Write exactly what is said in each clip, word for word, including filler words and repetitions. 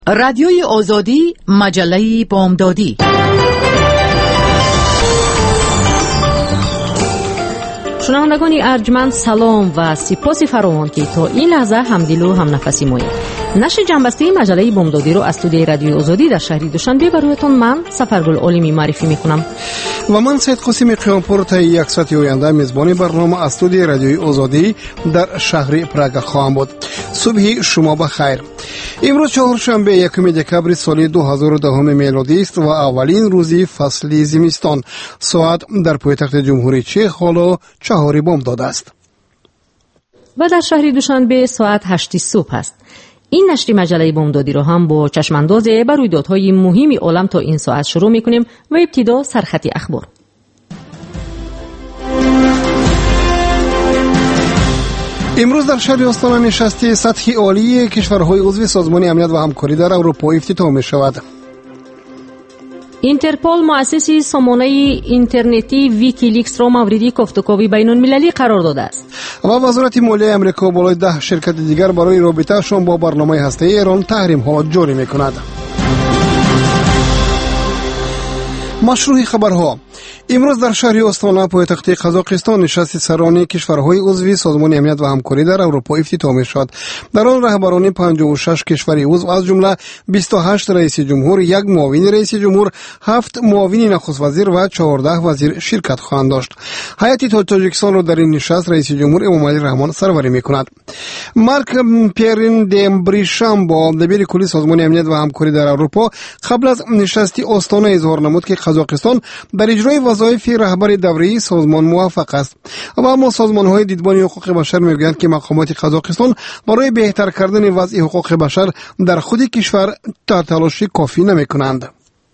رادیوی آزادی، مجله بامدادی. شنوندگان ارجمند سلام و سپاس فراوان که تا این لحظه همدل و هم نفسی مایید. نشر جنبسته مجله بامدادی رو از استودیوی رادیوی آزادی در شهر دوشنبه برایتان من سفرگل عالمی معرفی میکنم و من سید قاسم قیامپور تا یک ساعت آینده میزبان برنامه از استودیوی رادیوی آزادی در شهر پراگ خواهم بود. صبح شما بخیر. امروز چهارشنبه یکم دکبر سال دو هزار و ده میلادی است و اولین روزی فصل زمستان. ساعت در پایتخت جمهوری چک حالا چهار بامداد است و در شهر دوشنبه ساعت هشت صبح است. این نشر مجله بامدادی رو هم با چشمانداز بر رویدادهای مهم عالم تا این ساعت شروع میکنیم و ابتدا سرخط اخبار. امروز در شهر آستانه نشست سطحی عالی کشورهای عضو سازمان امنیت و همکاری در اروپا افتتاح می شود. اینترپول مؤسس سامانه اینترنتی ویکیلیکس را مورد گفتگوی بین المللی قرار داده است. و وزارت مالیه آمریکا بالای ده شرکت دیگر برای رابطه‌شان با برنامه هسته‌ای ایران تحریم‌ها جاری می‌کند. مشروع خبرها. امروز در شهر آستانه پایتخت قزاقستان نشست سران کشورهای عضو سازمان امنیت و همکاری در اروپا افتتاح می شد. در آن رهبران پنجاه و شش کشور عضو از جمله بیست و هشت رئیس جمهور، یک معاون رئیس جمهور، هفت معاون نخست وزیر و چهارده وزیر شرکت خواهند داشت. هیئت تاجیکستان را در این نشست رئیس جمهور امامعلی رحمان سروری می کند. مارک پیرین دمبریشام با دبیر کلی سازمان امنیت و همکاری در اروپا قبل از نشست آستانه اظهار نمود که قزاقستان در اجرای وظایف رهبر دوره سازمان موفق است. و اما سازمان‌های دیدبانی حقوق بشر می‌گویند که مقامات قزاقستان برای بهتر کردن وضع حقوق بشر در خود کشور تلاش کافی نمی‌کنند.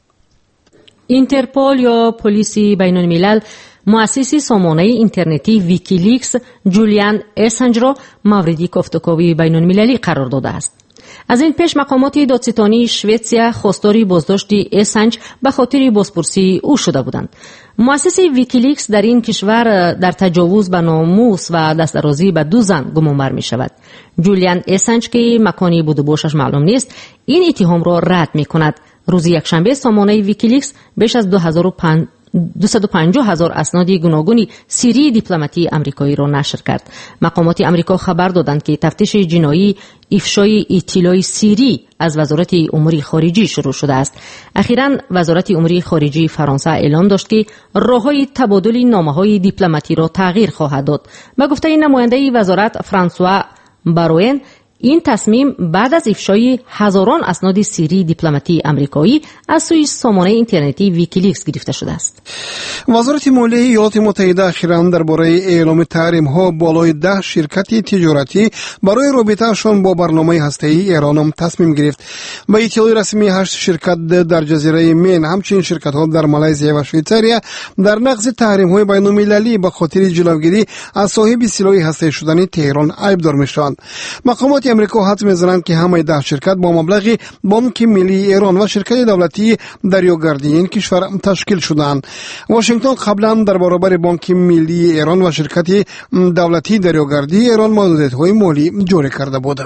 اینترپول یا پلیس بین الملل مؤسس سامانه اینترنتی ویکیلیکس جولیان اسنج را مورد گفتگوی بین المللی قرار داده است. از این پیش مقامات دادستانی شوئدیا خواستار بازداشت اسنج به خاطر بازپرسی او شده بودند. مؤسس ویکیلیکس در این کشور در تجاوز به ناموس و دسترازی به دو زن گمانبر می شود. جولیان اسنج که مکانی بود و باشش معلوم نیست این اتهام را رد می کند. روز یکشنبه سامانه ویکیلیکس بیش از دویست و پنجاه هزار اسناد گوناگون سری دیپلماتی آمریکایی را نشر کرد. مقامات آمریکا خبر دادند که تفتیش جنایی افشای اطلاع سری از وزارت امور خارجه شروع شده است. اخیراً وزارت امور خارجه فرانسه اعلام داشت که راههای تبادل نامه‌های دیپلماتی را تغییر خواهد داد. به گفته نماینده وزارت فرانسوا باروئن این تصمیم بعد از افشای هزاران اسناد سری دیپلماتی آمریکایی از سوی سامانه اینترنتی ویکیلیکس گرفته شده است. وزارت مالیه ایالات متحده اخیراً درباره اعلام تحریم‌ها بالای ده شرکت تجارتی برای رابطه‌شان با برنامه هسته‌ای ایران هم تصمیم گرفت. با اطلاع رسمی هشت شرکت در جزیره مین همچنین شرکت‌ها در مالزی و شویتریا در نقض تحریم‌های بین‌المللی به خاطر جلوگیری از صاحب سلاح هسته‌ای شدن تهران عیبدار می‌شوند. مقامات امریکا حدس می‌زنند که همه ده شرکت با مبلغ بانک ملی ایران و شرکت دولتی دریاگردی این کشور تشکیل شدند. واشنگتن قبلا در برابر بانک ملی ایران و شرکت دولتی دریاگردی ایران محدودیت‌های مالی جاری کرده بود.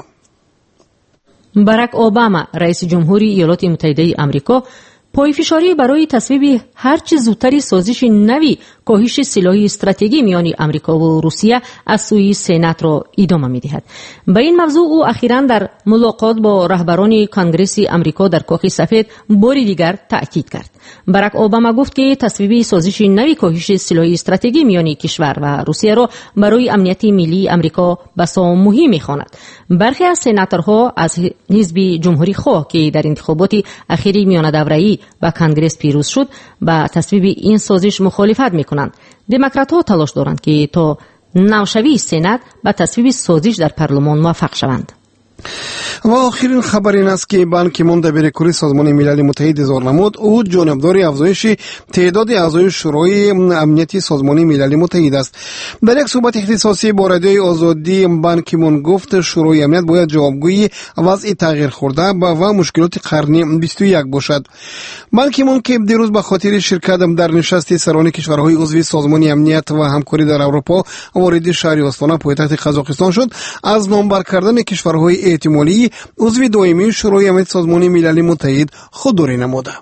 باراک اوباما رئیس جمهوری ایالات متحده آمریکا پای فشاری برای تصویب هرچه زودتر سازش نوی کاهش سلاح استراتژی میان آمریکا و روسیه از سوی سنات را ادامه می‌دهد. به این موضوع او اخیراً در ملاقات با رهبران کنگره آمریکا در کاخ سفید بار دیگر تأکید کرد. باراک اوباما گفت که تصویب سازش نوی کاهش سلاح استراتژی میان کشور و روسیه را برای امنیت ملی آمریکا بسیار مهم می‌خواند. برخی از سناتورها از حزب جمهوری خواه که در انتخابات اخیر میان دوره‌ای و کنگره پیروز شد با تصویب این سازش مخالفت می‌کنند. دموکرات‌ها تلاش دارند که تا نوشوی سنات با تصویب سازش در پارلمان موفق شوند. و آخرین خبر این است که بان کی مون دبیر کلی سازمان ملل متحد اظهار نمود او جانبدار افزایش تعداد اعضای شورای امنیتی سازمان ملل متحد است. در یک صحبت اختصاصی با رادیوی آزادی بان کی مون گفت شورای امنیت باید جوابگوی وضع تغییر خورده و مشکلات قرن بیست و یک باشد. بان کی مون که دیروز به خاطر شرکت در نشست سران کشورهای عضو سازمان امنیت و همکاری در اروپا وارد شهر آستانه پایتخت قزاقستان شد، از نامبر کردن کشورهای احتمالی عضو دائمی شورای امنیت سازمان ملل متحد خودداری نموده.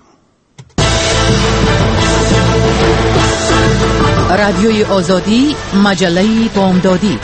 رادیوی آزادی، مجله بامدادی.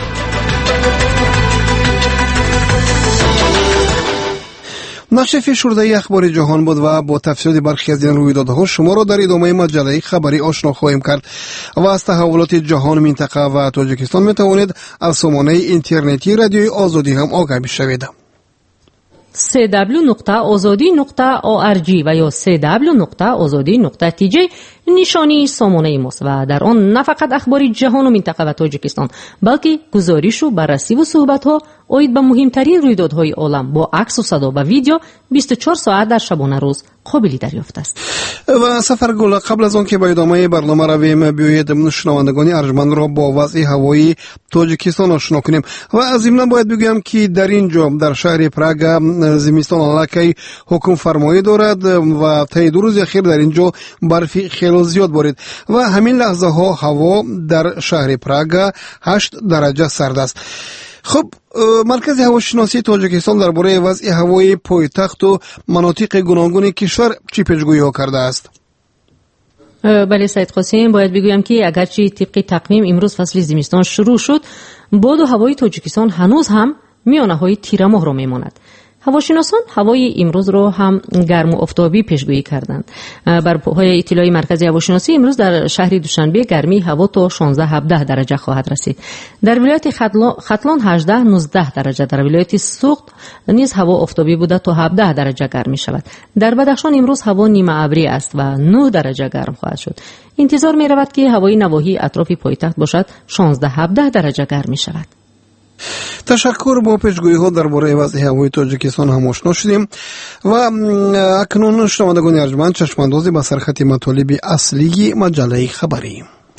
نشر فشرده اخبار جهان بود و با تفسیر برخی از این رویدادها شما را در ادامه مجله خبری آشنا خواهیم کرد و از تحولات جهان، منطقه و تاجیکستان می توانید از سامانه اینترنتی رادیوی آزادی هم آگاه بشوید. سی دبلیو نقطه آزادی نقطه او ار جی و یا سی دبلیو نقطه آزادی نقطه تی جی نشانی سامانه ماست و در آن نه فقط اخبار جهان و منطقه و تاجیکستان بلکه گزارش و بررسی و صحبت ها اوید به مهمترین رویدادهای عالم با عکس و صدا و ویدیو بیست و چهار ساعت در شبانه روز قابل دریافت است. و سفرگل قبل از آن که به ادامه برنامه رویم بیایید شنوندگان ارجمند را با وضع هوایی تاجیکستان آشنا کنیم و از این باید بگویم که در اینجا در شهر پراگ زمستان علاقه حکم فرمایی دارد و طی دو روز اخیر در اینجا برفی خیلی زیاد بارید و همین لحظه ها هوا در شهر پراگ هشت درجه سرد است. خب مرکز هواشناسی تاجیکستان درباره وضع هوای پایتخت و مناطق گوناگون کشور چی پیشگویی ها کرده است؟ بله سید قاسم، باید بگویم که اگرچه طبق تقویم امروز فصل زمستان شروع شد، باد و هوای تاجیکستان هنوز هم میانه های تیر ماه را میماند. هواشناسان هوای امروز را هم گرم و آفتابی پیشگویی کردند. بر پایه اطلاع مرکز هواشناسی امروز در شهر دوشنبه گرمی هوا تا شانزده هفده درجه خواهد رسید. در ولایت ختلان هجده نوزده درجه، در ولایت سوخت نیز هوا آفتابی بوده تا هفده درجه گرم می شود. در بدخشان امروز هوا نیمه ابری است و نه درجه گرم خواهد شد. انتظار می رود که هوای نواحی اطراف پایتخت باشد شانزده هفده درجه گرم می شود. تشکر. با پیشگویی ها درباره وضع هوای تاجیکستان هم آشنا شدیم و اکنون شنوندگان ارجمند چشم اندازی به سرخط مطالب اصلی مجله خبری.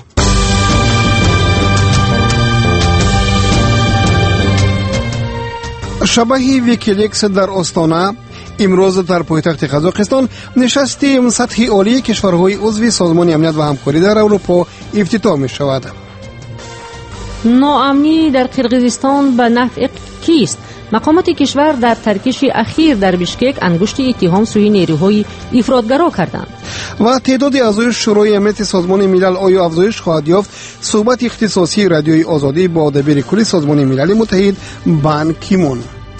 شبه ویکیلیکس در آستانه امروز در پایتخت قزاقستان نشست سطحی عالی کشورهای عضو سازمان امنیت و همکاری در اروپا افتتاح می شود. ناامنی در قرقیزستان به نفع کیست؟ مقامات کشور در ترکیش اخیر در بشکک انگشت اتهام سوی نیروهای افراطگرا کردند. و تعداد اعضای شورای امنیت سازمان ملل آیا افزایش خواهد یافت؟ صحبت اختصاصی رادیوی آزادی با دبیر کلی سازمان ملل متحد بان کیمون.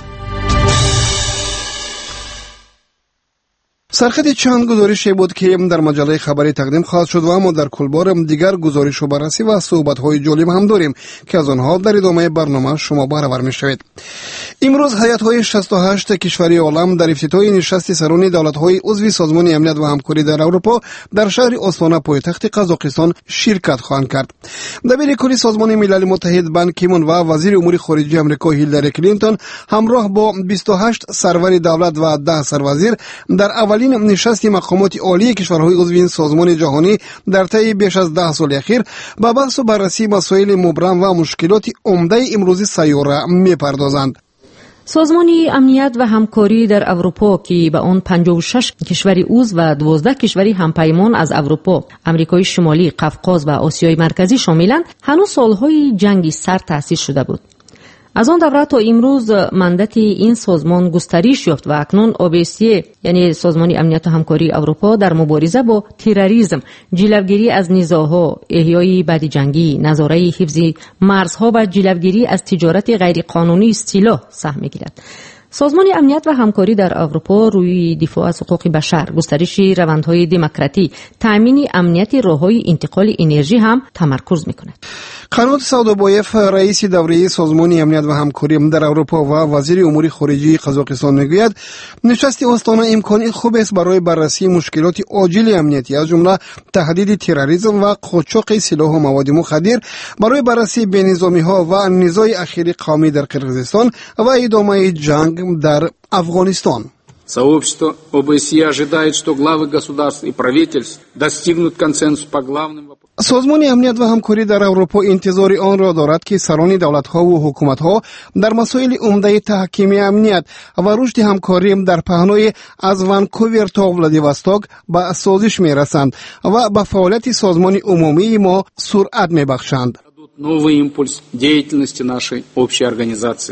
سرخط چند گزارشی بود که در مجله خبری تقدیم خواهد شد و اما در کل بار دیگر گزارش و بررسی و صحبت‌های جالب هم داریم که از آنها در ادامه برنامه شما بهره‌ور می‌شوید. امروز هیئت‌های شصت و هشت کشوری عالم در افتتاح نشست سران دولت‌های عضو سازمان امنیت و همکاری در اروپا در شهر آستانه پایتخت قزاقستان شرکت خواهند کرد. دبیر کلی سازمان ملل متحد بان کیمون و وزیر امور خارجه آمریکا هیلاری کلینتون همراه با بیست و هشت سرور دولت و ده سروزیر در اولین نشست مقامات عالی کشورهای عضو این سازمان جهانی در طی بیش از ده سال اخیر با بحث و بررسی مسائل مبرم و مشکلات عمده امروزی سیاره می‌پردازند. سازمان امنیت و همکاری در اروپا که به آن پنجاه و شش کشوری عضو و دوازده کشوری همپیمان از اروپا، امریکای شمالی، قفقاز و آسیای مرکزی شاملند، هنوز سالهای جنگی سرد تأسیس شده بود. از آن دوره تا امروز مندت این سازمان گسترش یافت و اکنون او بی سی یعنی سازمان امنیت و همکاری اروپا در مبارزه با تروریسم، جلوگیری از نزاع‌ها، احیای بدجنگی، نظارت حفظ مرزها و جلوگیری از تجارت غیرقانونی سلاح سهم می‌گیرد. سازمان امنیت و همکاری در اروپا روی دفاع از حقوق بشر، گسترش روندهای دموکراتی، تامین امنیت راههای انتقال انرژی هم تمرکز می‌کند. قنات سعودبایف رئیس دوره سازمان امنیت و همکاری در اروپا و وزیر امور خارجه قزاقستان میگوید نشست آستانه امکانی خوب است برای بررسی مشکلات عاجل امنیتی از جمله تهدید تروریسم و قاچاق سلاح و مواد مخدر، برای بررسی بینظامی‌ها و نزاع اخیر قومی در قرقیزستان و ادامه جنگ در افغانستان. Сообщество о бэ эс е ожидает, что главы государств и правительств достигнут консенсуса по главным вопросам. سازمان امنیت و همکاری در اروپا انتظار آن را دارد که سران دولت‌ها و حکومت‌ها در مسائل عمده تحکیم امنیت و رشد همکاری در پهنای از ونکوور تا ولادیواستوک به سازش می‌رسند و به فعالیت سازمان عمومی ما سرعت می‌بخشند. Новый импульс деятельности нашей общей организации.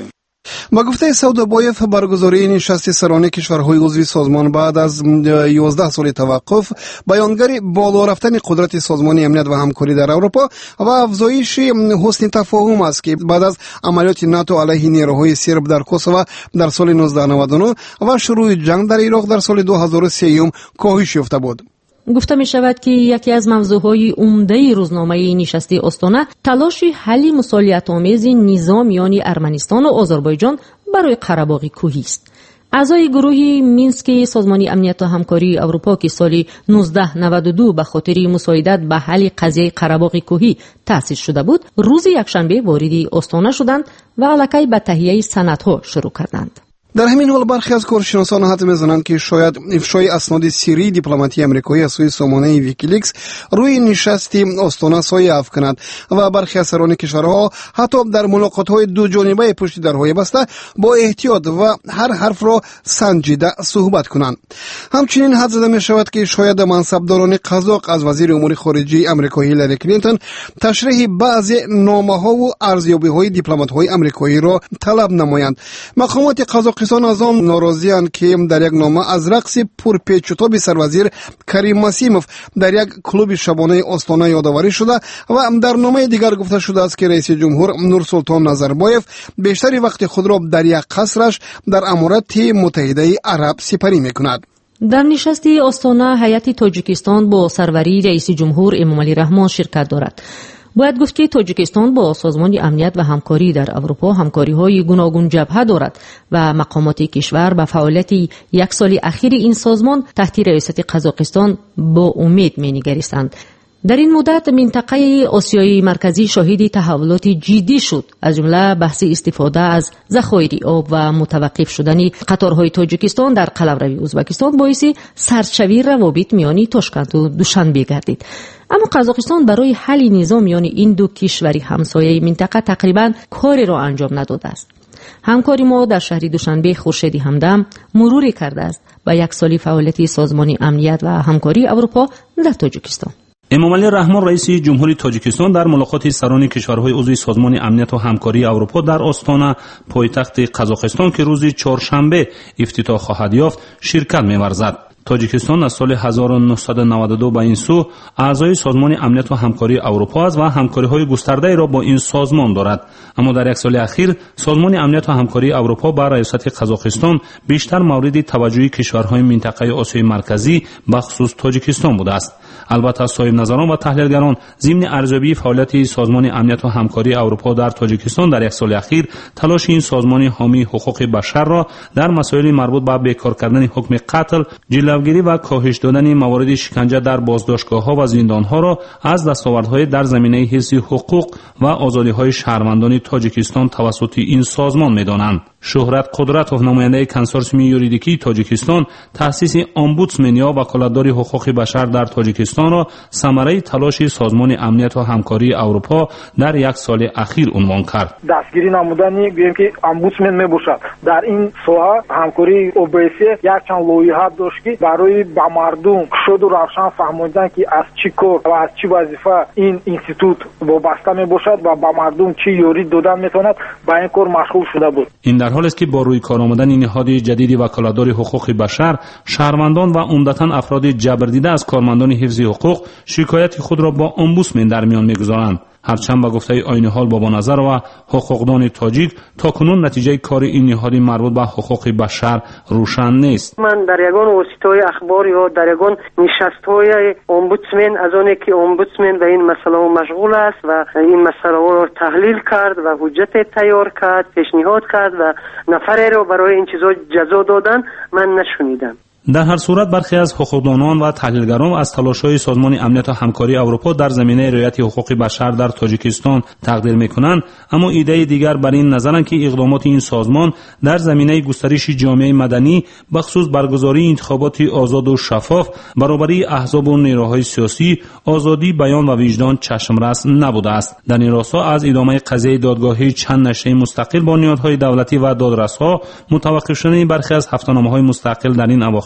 با گفته سودابایف، برگزاری نشست سران کشورهای عضو سازمان بعد از یازده سال توقف بیانگر بالا رفتن قدرت سازمان امنیت و همکاری در اروپا و افزایش حسن تفاهم است که بعد از عملیات ناتو علیه نیروهای سرب در کوسوو در سال نوزده نود و نه و شروع جنگ در عراق در سال دو هزار و سه کاهش یافته بود. گفته می شود که یکی از موضوعهای عمده روزنامه نشست استونه تلاش حل مسالیت آمیز نظام میان ارمنستان و آذربایجان برای قره‌باغ کوهی است. اعضای گروه مینسک سازمان امنیت و همکاری اروپا که سال نوزده نود و دو به خاطر مساعدت به حل قضیه قره‌باغ کوهی تأسیس شده بود، روز یکشنبه وارد استونه شدند و الکی به تهیه سندها شروع کردند. در همین حال برخی از کارشناسان حد می‌زنند که شاید افشای اسناد سری دیپلماتی آمریکایی از سوی سامانه ویکیلیکس روی نشست استونه سایه افکند و برخی از سران کشورها حتی در ملاقات‌های دو جانبه پشت درهای بسته با احتیاط و هر حرف را سنجیده صحبت کنند. همچنین حد زده می‌شود که شاید منصبداران قزاق از وزیر امور خارجه آمریکا هیلاری کلینتون تشریح بعضی نامه‌ها و ارزیابی‌های دیپلمات‌های آمریکایی را طلب نمایند. مقامات قزاق از آن ناراضی‌اند که در یک نامه از رقص پرپیچ و تاب سروزیر کریم مسیموف در یک کلوب شبانه استانه یادآوری شده و در نامه دیگر گفته شده است که رئیس جمهور نورسلطان نظربایف بیشتر وقت خود را در یک قصرش در امارات متحده عرب سپری می‌کند. در نشست استانه هیئت تاجیکستان با سروری رئیس جمهور امامعلی رحمان شرکت دارد. باید گفت که تاجیکستان با سازمان امنیت و همکاری در اروپا همکاری‌های گوناگون جبهه دارد و مقامات کشور به فعالیت یک سال اخیر این سازمان تحت ریاست قزاقستان با امید می‌نگریستند. در این مدت منطقه آسیای مرکزی شاهد تحولات جدی شد، از جمله بحث استفاده از ذخایر آب و متوقف شدن قطارهای تاجیکستان در قلمرو ازبکستان باعث سردشوی روابط میان تاشکند و دوشنبه گردید. اما قزاقستان برای حل نظام میان این دو کشور همسایه منطقه تقریبا کاری را انجام نداده است. همکاری ما در شهر دوشنبه خورشیدی همدم مرور کرده است و یک سال فعالیت سازمان امنیت و همکاری اروپا در تاجیکستان. امامعلی رحمان رئیس جمهوری تاجیکستان در ملاقات سران کشورهای عضو سازمان امنیت و همکاری اروپا در آستانه پایتخت قزاقستان که روز چهارشنبه افتتاح خواهد یافت شرکت می‌ورزد. تاجیکستان از سال هزار و نهصد و نود و دو به این سو اعضای سازمان امنیت و همکاری اروپا است و همکاری‌های گسترده را با این سازمان دارد. اما در یک سال اخیر سازمان امنیت و همکاری اروپا بر ریاست قزاقستان بیشتر مورد توجه کشورهای منطقه آسیای مرکزی بخصوص تاجیکستان بوده است. البته صاحب نظران و تحلیلگران ضمن ارزیابی فعالیت سازمان امنیت و همکاری اروپا در تاجیکستان در یک سال اخیر تلاش این سازمان حامی حقوق بشر را در مسائل مربوط به بیکار کردن حکم قتل، جلوگیری و کاهش دادن موارد شکنجه در بازداشتگاه‌ها و زندان‌ها را از دستاوردهای در زمینه حفظ حقوق و آزادی‌های شهروندان تاجیکستان توسط این سازمان می‌دانند. شهرت قدرتوف نماینده کنسورسیوم یوریدیکی تاجیکستان تأسیس امبودسمن یا وکالتدار حقوق بشر در تاجیکستان را ثمره تلاش سازمان امنیت و همکاری اروپا در یک سال اخیر عنوان کرد. دستگیری نمودنی گویم که امبودسمن میباشد. در این ساحه همکاری اوبسی یک چند لایحه داشت که برای به مردم شد و روشن فهماندن که از چی کار و از چی وظیفه این اینستیتوت وابسته میباشد و به مردم چی یاری دادن میتواند به این کار مشغول شده بود. این در حالی است که با روی کار آمدن نهاد جدید وکالتدار حقوق بشر شهروندان و عمدتاً افراد جبردیده از کارمندان حفظ حقوق شکایت خود را با امبودسمن در میان میگذارند. هرچند به گفته عین حال بابا نظر و حقوقدان تاجیک تاکنون نتیجه کار این نهاد مربوط به حقوق بشر روشن نیست. من در یگان واسطه‌های اخبار یا در یگان نشست‌های امبودسمن از آنی که امبودسمن به این مسئله مشغول است و این مسئله را تحلیل کرد و حجت تیار کرد، پیشنهاد کرد و نفری را برای این چیزا جزا دادن من نشنیدم. در هر صورت برخی از حقوقدانان و تحلیلگران از تلاش‌های سازمان امنیت و همکاری اروپا در زمینه رعایت حقوق بشر در تاجیکستان تقدیر می‌کنند، اما ایده دیگر بر این نظرند که اقدامات این سازمان در زمینه گسترش جامعه مدنی بخصوص برگزاری انتخابات آزاد و شفاف، برابری احزاب و نیروهای سیاسی، آزادی بیان و وجدان چشمرس نبوده است. در این راستا از ادامه قضیه دادگاهی چند نشریه مستقل با نهادهای دولتی و دادرس‌ها، متوقف شدن برخی از هفته‌نامه‌های مستقل در این اواخر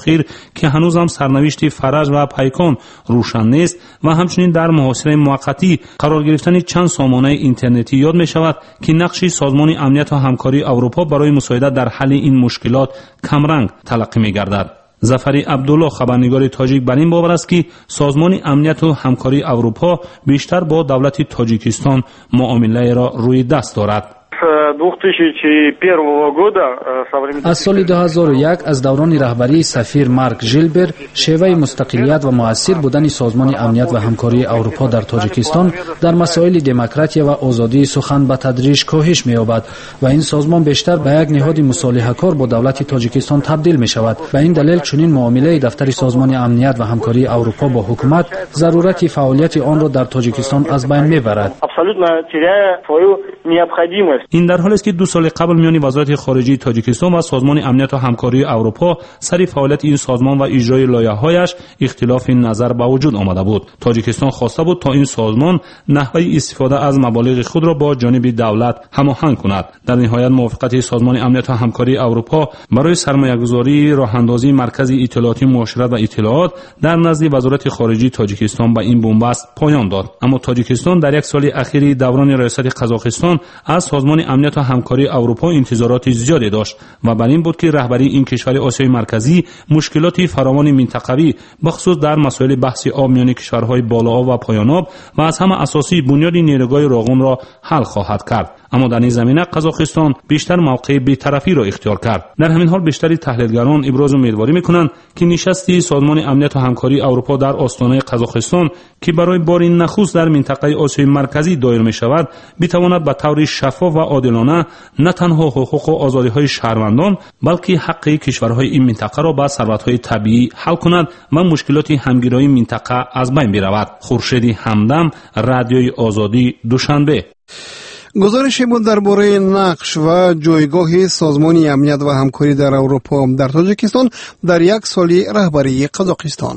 اخیر که هنوز هم سرنوشت فرج و پیکان روشن نیست و همچنین در محاصره موقتی قرار گرفتن چند سامانه اینترنتی یاد می شود که نقش سازمان امنیت و همکاری اروپا برای مساعدت در حل این مشکلات کمرنگ تلقی می گردد. ظفری عبدالله خبرنگار تاجیک بر این باور است که سازمان امنیت و همکاری اروپا بیشتر با دولت تاجیکستان معامله را روی دست دارد. از سال دو هزار و یک از دوران رهبری سفیر مارک ژیلبر شیوه مستقلیت و مؤثر بودن سازمان امنیت و همکاری اروپا در تاجیکستان در مسائل دموکراسی و آزادی سخن به تدریج کاهش می‌یابد و این سازمان بیشتر به یک نهاد مصالحه‌کار با دولت تاجیکستان تبدیل می‌شود. و این دلیل چنین معامله دفتر سازمان امنیت و همکاری اروپا با حکومت ضرورت فعالیت آن را در تاجیکستان از بین می‌برد. این در حالی است که دو سال قبل میان وزارت خارجه تاجیکستان و سازمان امنیت و همکاری اروپا سر فعالیت این سازمان و اجرای لایحه‌هایش اختلاف نظر به وجود آمده بود. تاجیکستان خواسته بود تا این سازمان نحوه استفاده از مبالغ خود را با جانب دولت هماهنگ کند. در نهایت موافقت سازمان امنیت و همکاری اروپا برای سرمایه‌گذاری راه‌اندازی مرکز اطلاعاتی معاشرت و اطلاعات در نزد وزارت خارجه تاجیکستان به این بنبست پایان داد. اما تاجیکستان در یک سال اخیر دوران ریاست قزاقستان از سازمان امنیت و همکاری اروپا انتظارات زیادی داشت و بر این بود که رهبری این کشور آسیای مرکزی مشکلات فراوان منطقوی بخصوص در مسائل بحث آب میان کشورهای بالآب و پایان‌آب و از همه اساسی بنیاد نیروگاه راغون را حل خواهد کرد. اما در این زمینه قزاقستان بیشتر موقع بی‌طرفی را اختیار کرد. در همین حال بیشتری تحلیلگران ابراز امیدواری می‌کنند که نشست سازمان امنیت و همکاری اروپا در آستانه قزاقستان که برای بار نخست در منطقه آسیای مرکزی دایر می‌شود بتواند به طور شفاف و عادلانه نه تنها حقوق و آزادی‌های شهروندان بلکه حق کشورهای این منطقه را با ثروت‌های طبیعی حل کند و مشکلات همگرایی منطقه از بین برود. خورشید همدم، رادیوی آزادی، دوشنبه. گزارشی بود درباره نقش و جایگاه سازمان امنیت و همکاری در اروپا در تاجیکستان در یک سال رهبری قزاقستان.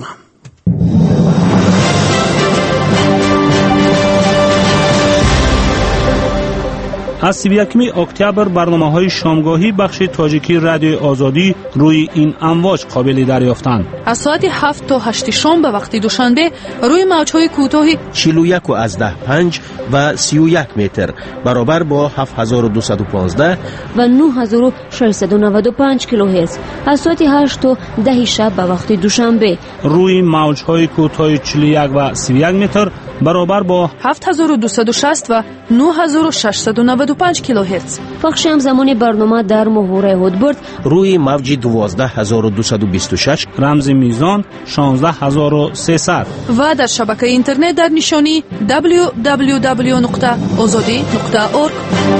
از سی و یکم اکتبر برنامه‌های شامگاهی بخش تاجیکی رادیو آزادی روی این امواج قابل دریافتند. از ساعت هفت تا هشت شام به وقت دوشنبه روی موج‌های کوتاه چهل و یک و از ده پنج و سی و یک متر برابر با هفت هزار و دویست و پانزده و نه هزار و ششصد و نود و پنج کیلوهرتز از ساعت هشت تا ده شب به وقت دوشنبه روی موج‌های کوتاه چهل و یک و سی و یک متر برابر با هفت هزار و دویست و شصت و نه هزار و ششصد و نود و پنج کیلوهرتز. پخش همزمان برنامه در محور هودبرد روی موج دوازده هزار و دویست و بیست و شش رمز میزان شانزده هزار و سیصد و در شبکه اینترنت در نشانی دبلیو دبلیو دبلیو نقطه آزادی نقطه اورگ.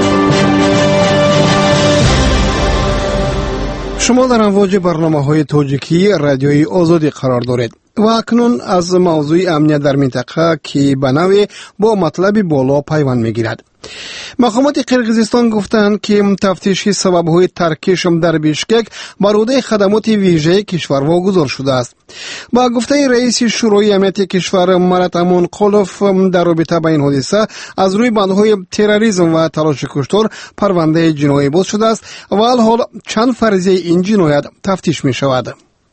شما در امواج برنامه‌های تاجیکی رادیوی آزادی قرار دارید و اکنون از موضوع امنیت در منطقه که به نوعی با مطلب بالا پیوند می‌گیرد. مقامات قرقیزستان گفتند که تفتیش سبب‌های ترکش در بیشکک بر عهده خدمات ویژه کشور واگذار شده است. با گفته رئیس شورای امنیت کشور مرات امونقلوف در رابطه با این حادثه از روی بندهای تروریسم و تلاش کشتار پرونده جنایی باز شده است و الحال چند فرضیه این جنایت تفتیش می‌شود.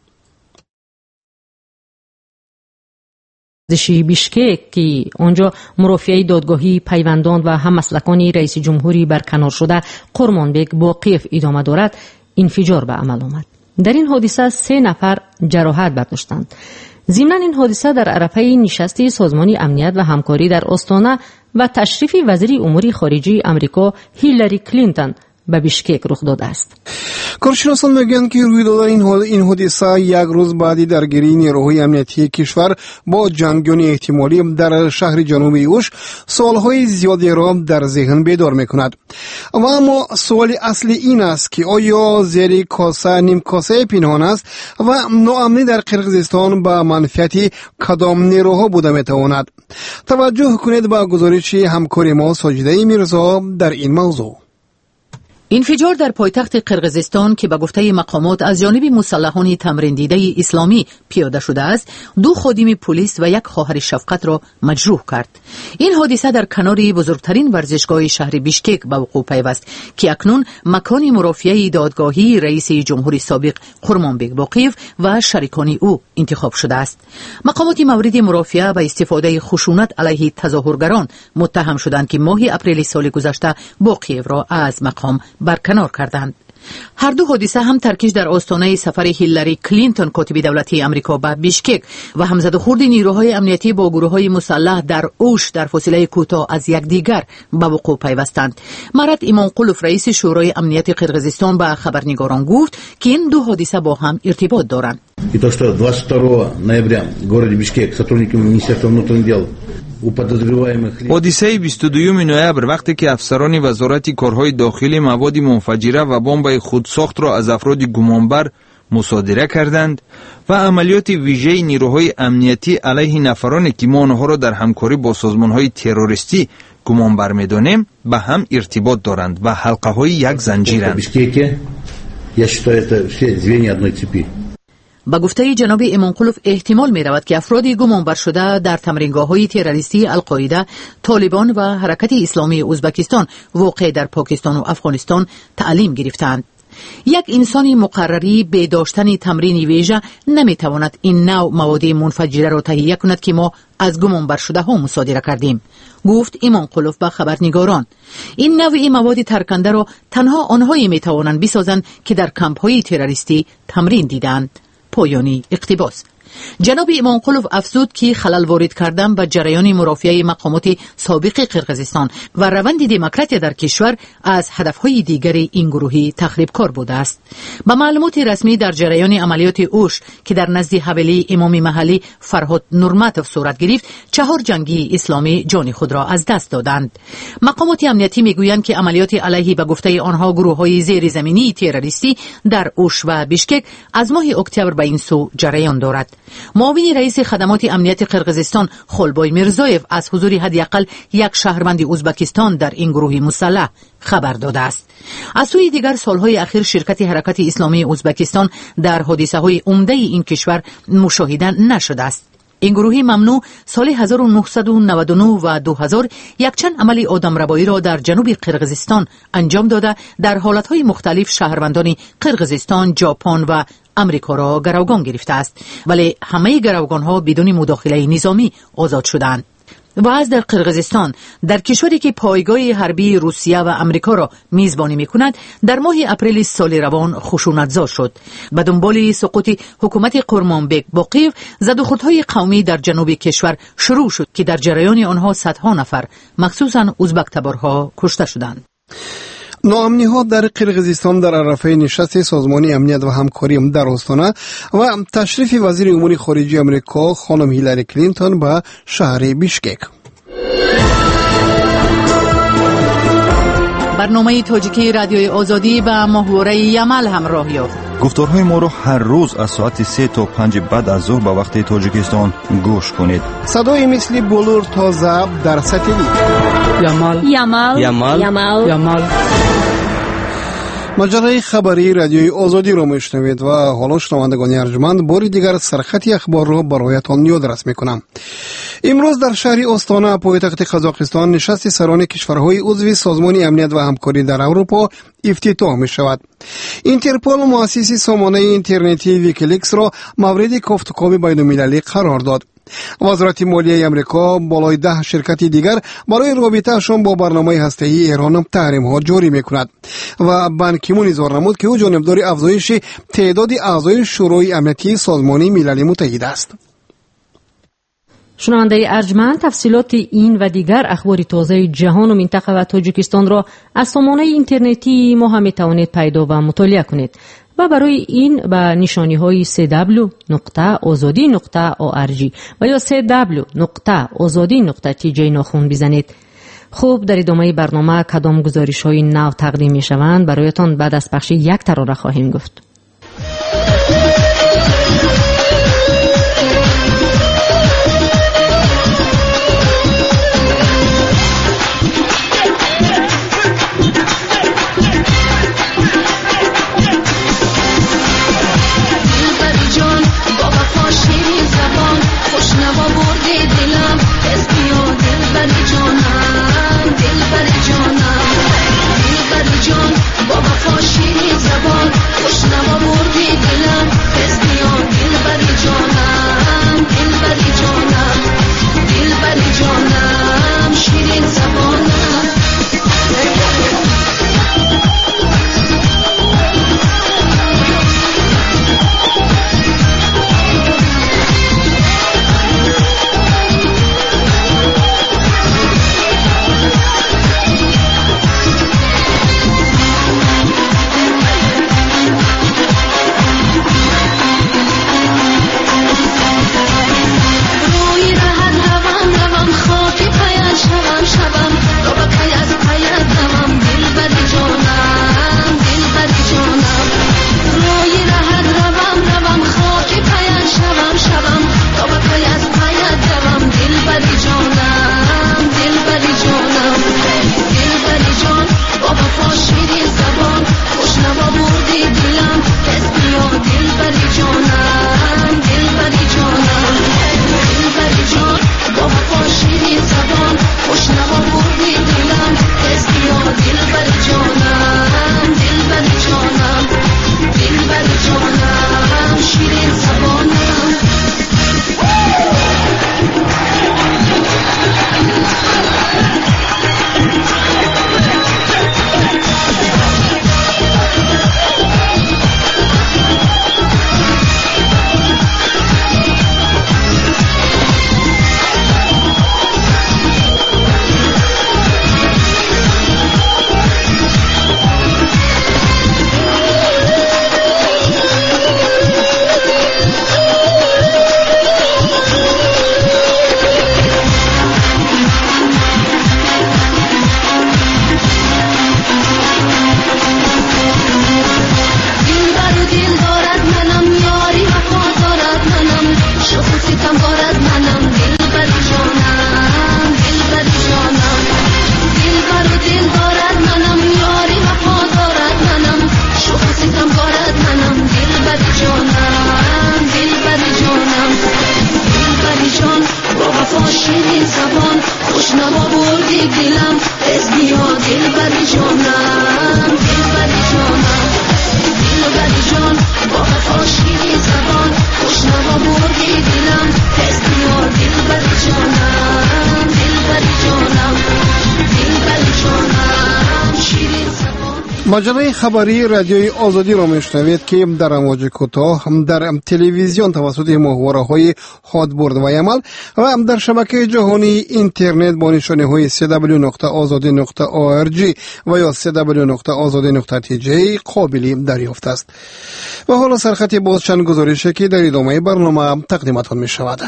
دشی بیشکک که آنجا مرافعه دادگاهی پیوندان و هم مسلکانی رئیس جمهوری برکنار شده قرمانبک با قیف ادامه دارد انفجار به عمل آمد. در این حادثه سه نفر جراحت برداشتند. ضمن این حادثه در عرفه نشست سازمان امنیت و همکاری در آستانه و تشریف وزیر امور خارجه امریکا هیلاری کلینتون به بیشکک رخ داده است. کارشناسان میگویند که روی دادن این حادثه یک روز بعدی درگیری نیروهای امنیتی کشور با جنگیان احتمالی در شهر جنوبی اوش سوالهای زیادی را در ذهن بیدار میکند. و اما سوال اصلی این است که آیا زیر کاسه نیم کاسه پنهان است و ناامنی در قرقیزستان به منفعت کدام نیروها بوده میتواند؟ توجه کنید به گزارش همکار ما ساجده میرزا در این موضوع. انفجار در پایتخت قرقیزستان که به گفته مقامات از جانب مسلحان تمرین دیده اسلامی پیاده شده است، دو خادم پلیس و یک خواهر شفقت را مجروح کرد. این حادثه در کنار بزرگترین ورزشگاه شهر بیشکک به وقوع پیوست که اکنون مکان مرافعه دادگاهی رئیس جمهوری سابق قرمانبک باقیف و شریکان او انتخاب شده است. مقامات مورد مرافعه به استفاده خشونت علیه تظاهرگران متهم شدند که ماه اپریل سال گذشته باقیف را از مقام برکنار کردند. هر دو حادثه هم ترکیش در آستانه سفر هیلاری کلینتون کاتب دولتی آمریکا به بیشکک و همزدوخورد نیروهای امنیتی با گروه‌های مسلح در اوش در فاصله کوتاه از یکدیگر به وقوع پیوستند. مراد ایمانقلوف رئیس شورای امنیت قرقیزستان به خبرنگاران گفت که این دو حادثه با هم ارتباط دارند. И то, что двадцать второго ноября в городе Бишкек сотрудниками Министерства внутренних дел حادثه بیست و دوم نوامبر وقتی که افسران وزارت کارهای داخلی مواد منفجره و بمب خودساخت را از افراد گمانبر مصادره کردند و عملیات ویژه نیروهای امنیتی علیه نفرانی که ما آنها را در همکاری با سازمانهای تروریستی گمانبر می‌دانیم به هم ارتباط دارند و حلقه های یک زنجیرند. با گفته جناب ایمانقلوف احتمال می رود که افراد گمانبر شده در تمرینگاه‌های تروریستی القاعده، طالبان و حرکت اسلامی ازبکستان واقع در پاکستان و افغانستان تعلیم گرفتند. یک انسان مقرری به داشتن تمرین ویژه نمی تواند این نوع مواد منفجره را تهیه کند که ما از گمانبر شده ها مصادره کردیم، گفت ایمانقلوف به خبرنگاران. این نوع مواد ترکنده را تنها آنهایی می توانند بسازند که در کمپ‌های تروریستی تمرین دیدند. پایانی اقتباس. جناب ایمانقلوف افزود که خلل وارد کردن به جریان مرافعه مقامات سابق قرقیزستان و روند دموکراسی در کشور از هدفهای دیگر این گروهی تخریبکار بوده است. با معلومات رسمی در جریان عملیات اوش که در نزد حویلی امام محلی فرهاد نورمتوف صورت گرفت، چهار جنگی اسلامی جان خود را از دست دادند. مقامات امنیتی میگویند که عملیات علیه به گفته آنها گروه‌های زیرزمینی تروریستی در اوش و بیشکک از ماه اکتبر به این سو جریان دارد. معاون رئیس خدمات امنیت قرقیزستان خلبای میرزایف از حضور حداقل یک شهروند ازبکستان در این گروه مسلح خبر داده است. از سوی دیگر سالهای اخیر شرکت حرکت اسلامی ازبکستان در حادثه‌های عمده این کشور مشاهده نشده است. این گروه ممنوع سال هزار و نهصد و نود و نه و دو هزار یک چند عمل آدمربایی را در جنوب قرقیزستان انجام داده در حالتهای مختلف شهروندان قرقیزستان، ژاپن و امریکا را گروگان گرفته است، ولی همه گروگان ها بدون مداخله نظامی آزاد شدند. و از در قرقیزستان، در کشوری که پایگاه حربی روسیه و امریکا را میزبانی میکند، در ماه اپریل سال روان خشونت‌زا شد. به دنبال سقوط حکومت قرمانبک باقیف، زدوخوردهای قومی در جنوب کشور شروع شد که در جریان آنها صدها نفر مخصوصاً ازبک تبارها کشته شدند. ناامنی‌ها در قرقیزستان در عرفه نشست سازمان امنیت و همکاری در آستانه و تشریف وزیر امور خارجه آمریکا خانم هیلاری کلینتون به شهر بیشکک. برنامه تاجیکی رادیوی آزادی به محوره یمل همراه یافت. گفتارهای ما را هر روز از ساعت سه تا پنج بعد از ظهر به وقت تاجیکستان گوش کنید. صدای مثل بلور تا ضبط در ساتلیت. یمل یمل یمل یمل یمل. مجله خبری رادیوی آزادی را میشنوید و حالا شنوندگان ارجمند باری دیگر سرخط اخبار را برایتان یادرس میکنم. امروز در شهر آستانه پایتخت قزاقستان نشست سران کشورهای عضو سازمان امنیت و همکاری در اروپا افتتاح می شود. اینترپول مؤسس سامانه اینترنتی ویکیلیکس را مورد گفتگو بین المللی قرار داد. وزارت مالیه آمریکا بالای ده شرکت دیگر برای رابطه‌شان با برنامه هسته‌ای ایران تحریم‌ها جاری می‌کند و بان کی مون اظهار نمود که او جانبدار افزایش تعداد اعضای شورای امنیتی سازمان ملل متحد است. شنونده ارجمند، تفصیلات این و دیگر اخبار تازه جهان و منطقه و تاجیکستان را از سامانه اینترنتی ما هم می‌توانید پیدا و مطالعه کنید و برای این به نشانی های سی دبلیو نقطه آزادی نقطه او آر جی و یا سی دبلیو نقطه آزادی نقطه تی جی ناخون بزنید. خوب، در ادامه برنامه کدام گزارش های نو تقدیم می شوند برایتان بعد از پخش یک ترانه خواهیم گفت. وفا شیرین زبان خوشنوا بردی دلم حزبی ها دل بری جانم دل بری جانم دل بری جان با وفا شیرین زبان خوشنوا بردی دلم حزبی ها دل بری جانم دل بری جانم دل بری جانم شیرین زبان. مجله خبری رادیوی آزادی را میشنوید که در امواج کوتاه در تلویزیون توسط ماهواره‌های هادبرد و یمل و در شبکه جهانی اینترنت با نشانی های سی دبلیو نقطه آزادی نقطه او آر جی و یا سی دبلیو نقطه آزادی نقطه تی جی قابل دریافت است. و حالا سرخط باز چند گزارشی که در ادامه برنامه تقدیمتان می شود.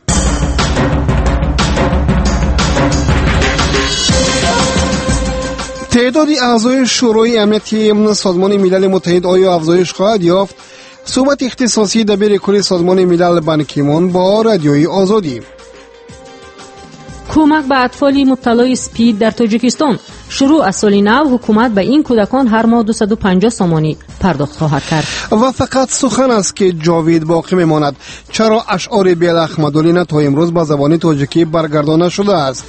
تعداد اعضای شورای امنیتی سازمان ملل متحد آیا افزایش خواهد یافت؟ صحبت اختصاصی دبیر کل سازمان ملل بان کی مون با رادیوی آزادی. کمک به اطفال مبتلای اسپید در تاجیکستان. شروع از سال نو حکومت به این کودکان هر ماه دویست و پنجاه سامانی پرداخت خواهد کرد. و فقط سخن است که جاوید باقی میماند. چرا اشعار بیل احمدولی تا امروز به زبان تاجیکی برگردانده شده است؟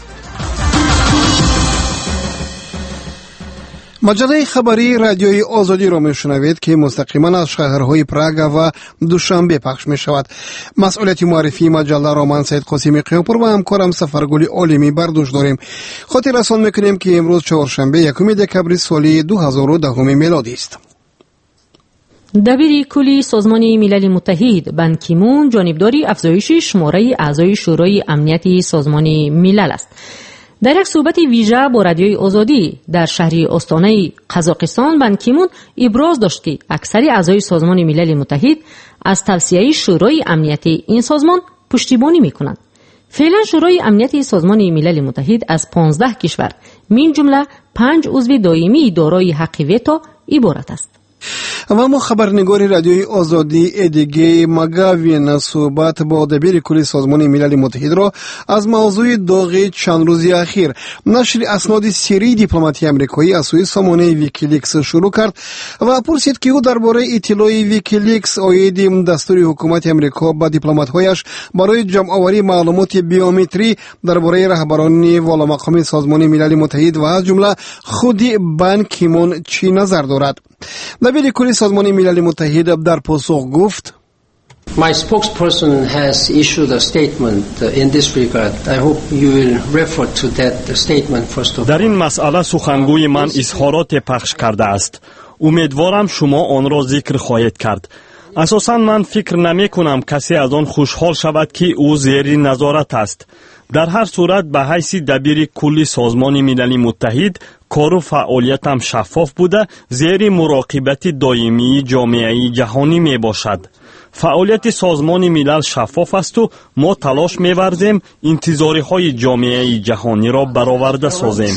مجله خبری رادیوی آزادی را میشنوید که مستقیما از شهرهای پراگ و دوشنبه پخش می شود. مسئولیت معرفی مجله را من سید قاسمی قیامپور و همکارم سفرگل عالمی بر دوش داریم. خاطر رسان میکنیم که امروز چهارشنبه یکم دکبر سال دو هزار و ده میلادی است. دبیر کلی سازمان ملل متحد بان کی مون جانبداری افزایش شماره اعضای شورای امنیتی سازمان ملل است. در یک صحبت ویژه با رادیوی آزادی در شهر استانه قزاقستان بان کی مون ابراز داشت که اکثر اعضای سازمان ملل متحد از توصیه شورای امنیتی این سازمان پشتیبانی میکنند. فعلا شورای امنیتی سازمان ملل متحد از پانزده کشور من جمله پنج عضو دائمی دارای حق ویتو عبارت است. و ما خبرنگار رادیوی آزادی ادیگه مگاوین صحبت با دبیر کل سازمان ملل متحد را از موضوع داغ چند روزی اخیر نشر اسناد سری دیپلماتی امریکایی از سوی سامانه ویکیلیکس شروع کرد و پرسید که او درباره اطلاع ویکیلیکس عاید دستور حکومت امریکا با دیپلمات‌هایش برای جمع‌آوری معلومات بیومتری درباره رهبران والامقام سازمان ملل متحد و از جمله خود بان کی مون چی نظر دارد. دبیر کل سازمان ملل متحد در پاسخ گفت: My spokesperson has issued a statement in this regard. I hope you will refer to that statement first of all. در این مسئله سخنگوی من اظهارات پخش کرده است. امیدوارم شما آن را ذکر خواهید کرد. اساساً من فکر نمی کنم کسی از آن خوشحال شود که او زیر نظارت است. در هر صورت به حیث دبیر کل سازمان ملل متحد کار و فعالیتم شفاف بوده زیر مراقبت دائمی جامعه جهانی می باشد. فعالیت سازمان ملل شفاف است و ما تلاش می ورزیم انتظاری های جامعه جهانی را برآورده سازیم.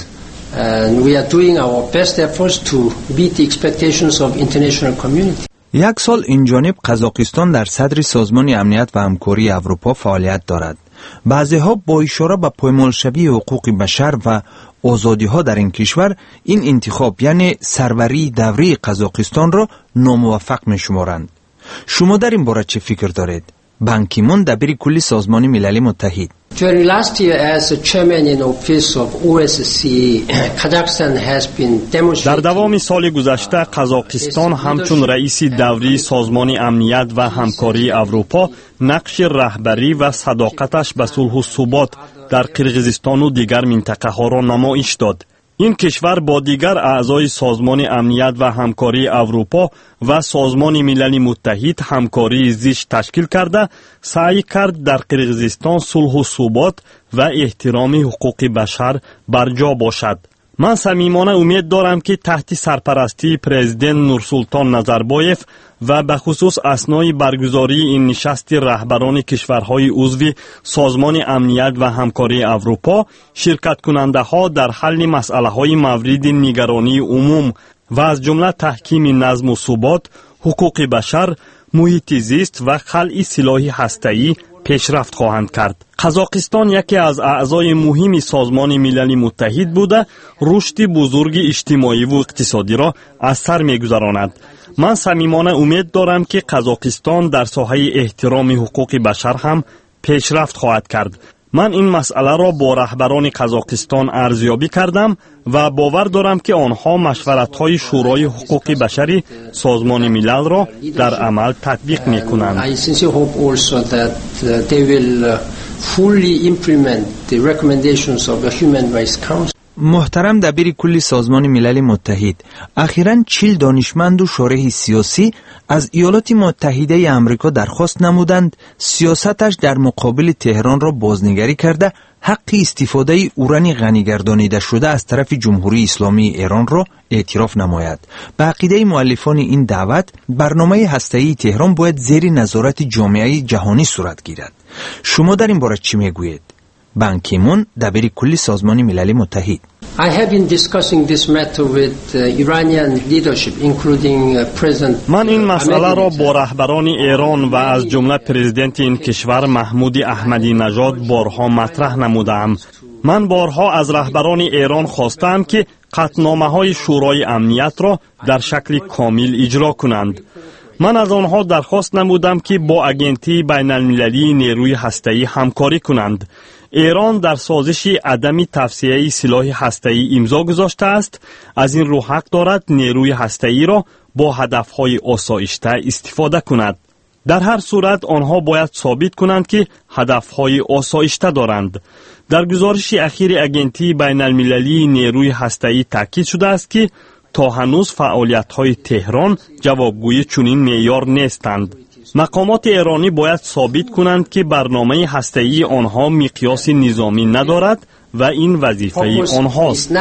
And we are doing our best efforts to beat the expectations of international community. یک سال اینجانب قزاقستان در صدر سازمان امنیت و همکاری اروپا فعالیت دارد. بعضی ها با اشاره به پایمالشوی حقوق بشر و آزادی ها در این کشور این انتخاب یعنی سروری دوری قزاقستان را ناموفق می شمارند. شما در این باره چه فکر دارید؟ بان کی مون دبیر کل سازمان ملل متحد. During last year as a chairman in office of O S C E, Kazakhstan has been demonstrating. در دوام سال گذشته قزاقستان همچون رئیس دوری سازمان امنیت و همکاری اروپا نقش رهبری و صداقتش به صلح و ثبات در قرقیزستان و دیگر منطقه ها را نمایش داد. این کشور با دیگر اعضای سازمان امنیت و همکاری اروپا و سازمان ملل متحد همکاری زیست تشکیل کرده سعی کرد در قرقیزستان صلح و ثبات و احترام حقوق بشر برجا باشد. من صمیمانه امید دارم که تحت سرپرستی پرزیدنت نورسولطان نظربایف و به خصوص اثنای برگزاری این نشست رهبران کشورهای عضو سازمان امنیت و همکاری اروپا شرکت کننده ها در حل مسئله های مورد نگرانی عموم و از جمله تحکیم نظم و ثبات، حقوق بشر، محیط زیست و خلع سلاح هسته‌ای پیشرفت خواهند کرد. قزاقستان یکی از اعضای مهم سازمان ملل متحد بوده رشد بزرگ اجتماعی و اقتصادی را از سر می‌گذراند. من صمیمانه امید دارم که قزاقستان در ساحه احترام حقوق بشر هم پیشرفت خواهد کرد. من این مسئله را با رهبران قزاقستان ارزیابی کردم و باور دارم که آنها مشورت‌های شورای حقوق بشری سازمان ملل را در عمل تطبیق می‌کنند. محترم دبیر کل سازمان ملل متحد، اخیراً چهل دانشمند و شارح سیاسی از ایالات متحده آمریکا درخواست نمودند سیاستش در مقابل تهران را بازنگری کرده حق استفاده اورانی غنی گردانیده شده از طرف جمهوری اسلامی ایران را اعتراف نماید. به عقیده مؤلفان این دعوت، برنامه هسته‌ای تهران باید زیر نظارت جامعه جهانی صورت گیرد. شما در این باره چی میگویید؟ بان کی مون، دبیر کل سازمان ملل متحد: I have been discussing this matter with uh, Iranian leadership, including uh, President. من این مسئله را با رهبران ایران و از جمله پرزیدنت این کشور محمود احمدی نژاد بارها مطرح نمودم. من بارها از رهبران ایران خواستم که قطعنامه‌های شورای امنیت را در شکل کامل اجرا کنند. من از آنها درخواست نمودم که با اجنسی بین المللی نیروی هسته‌ای همکاری کنند. ایران در سازش عدم توسعه سلاح هسته‌ای امضا گذاشته است. از این رو حق دارد نیروی هسته‌ای را با هدف‌های آسایشته استفاده کند. در هر صورت آنها باید ثابت کنند که هدف‌های آسایشته دارند. در گزارش اخیر اجنسی بین المللی نیروی هسته‌ای تاکید شده است که تا هنوز فعالیت‌های تهران جوابگوی چنین معیار نیستند. مقامات ایرانی باید ثابت کنند که برنامه هسته‌ای آنها مقیاس نظامی ندارد و این وظیفه آنهاست.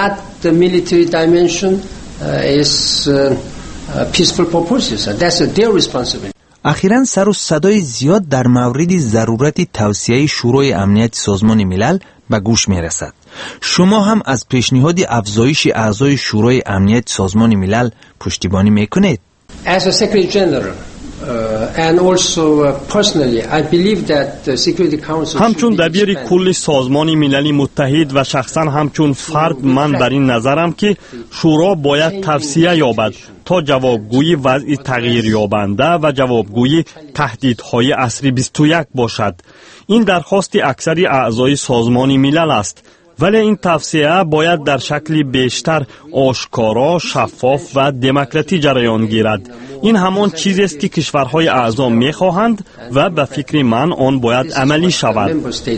اخیراً سر و صدای زیاد در مورد ضرورت توسعه شورای امنیت سازمان ملل به گوش می رسد. شما هم از پیشنهاد افزایش اعضای شورای امنیت سازمان ملل پشتیبانی می کنید؟ As a Secretary General Uh, and also uh, personally I believe that the Security Council همچون دبیر کل سازمان ملل متحد و شخصا همچون فرد من بر این نظرم که شورا باید توسعه یابد تا جوابگوی وضع تغییر یابنده و جوابگوی تهدیدهای عصر بیست و یک باشد. این درخواست اکثر اعضای سازمان ملل است، ولی این توسعه باید در شکل بیشتر آشکارا، شفاف و دموکراتی جریان گیرد. این همان چیزی است که کشورهای اعضا می‌خواهند و به فکر من آن باید عملی شود.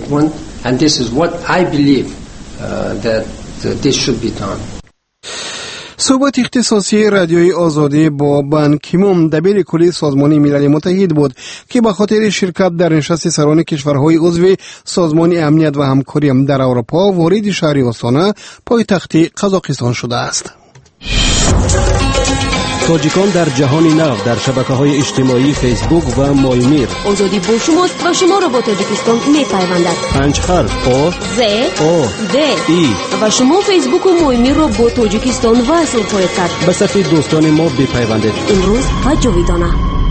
صحبت اختصاصی رادیوی آزادی با بان کی مون، دبیر کلی سازمان ملل متحد بود که به خاطر شرکت در نشست سران کشورهای عضو سازمان امنیت و همکاری در اروپا وارد شهر آستانه پایتخت قزاقستان شده است. تاجیکان در جهان نو در شبکه‌های اجتماعی فیسبوک و مایمیر. آزادی با شماست و شما را با تاجیکستان می‌پیوندد. پنج حرف آ ز آ د ای و شما فیسبوک و مایمیر را با تاجیکستان وصل خواهید کرد. به صفحه دوستان ما بپیوندید. امروز و جاویدانه.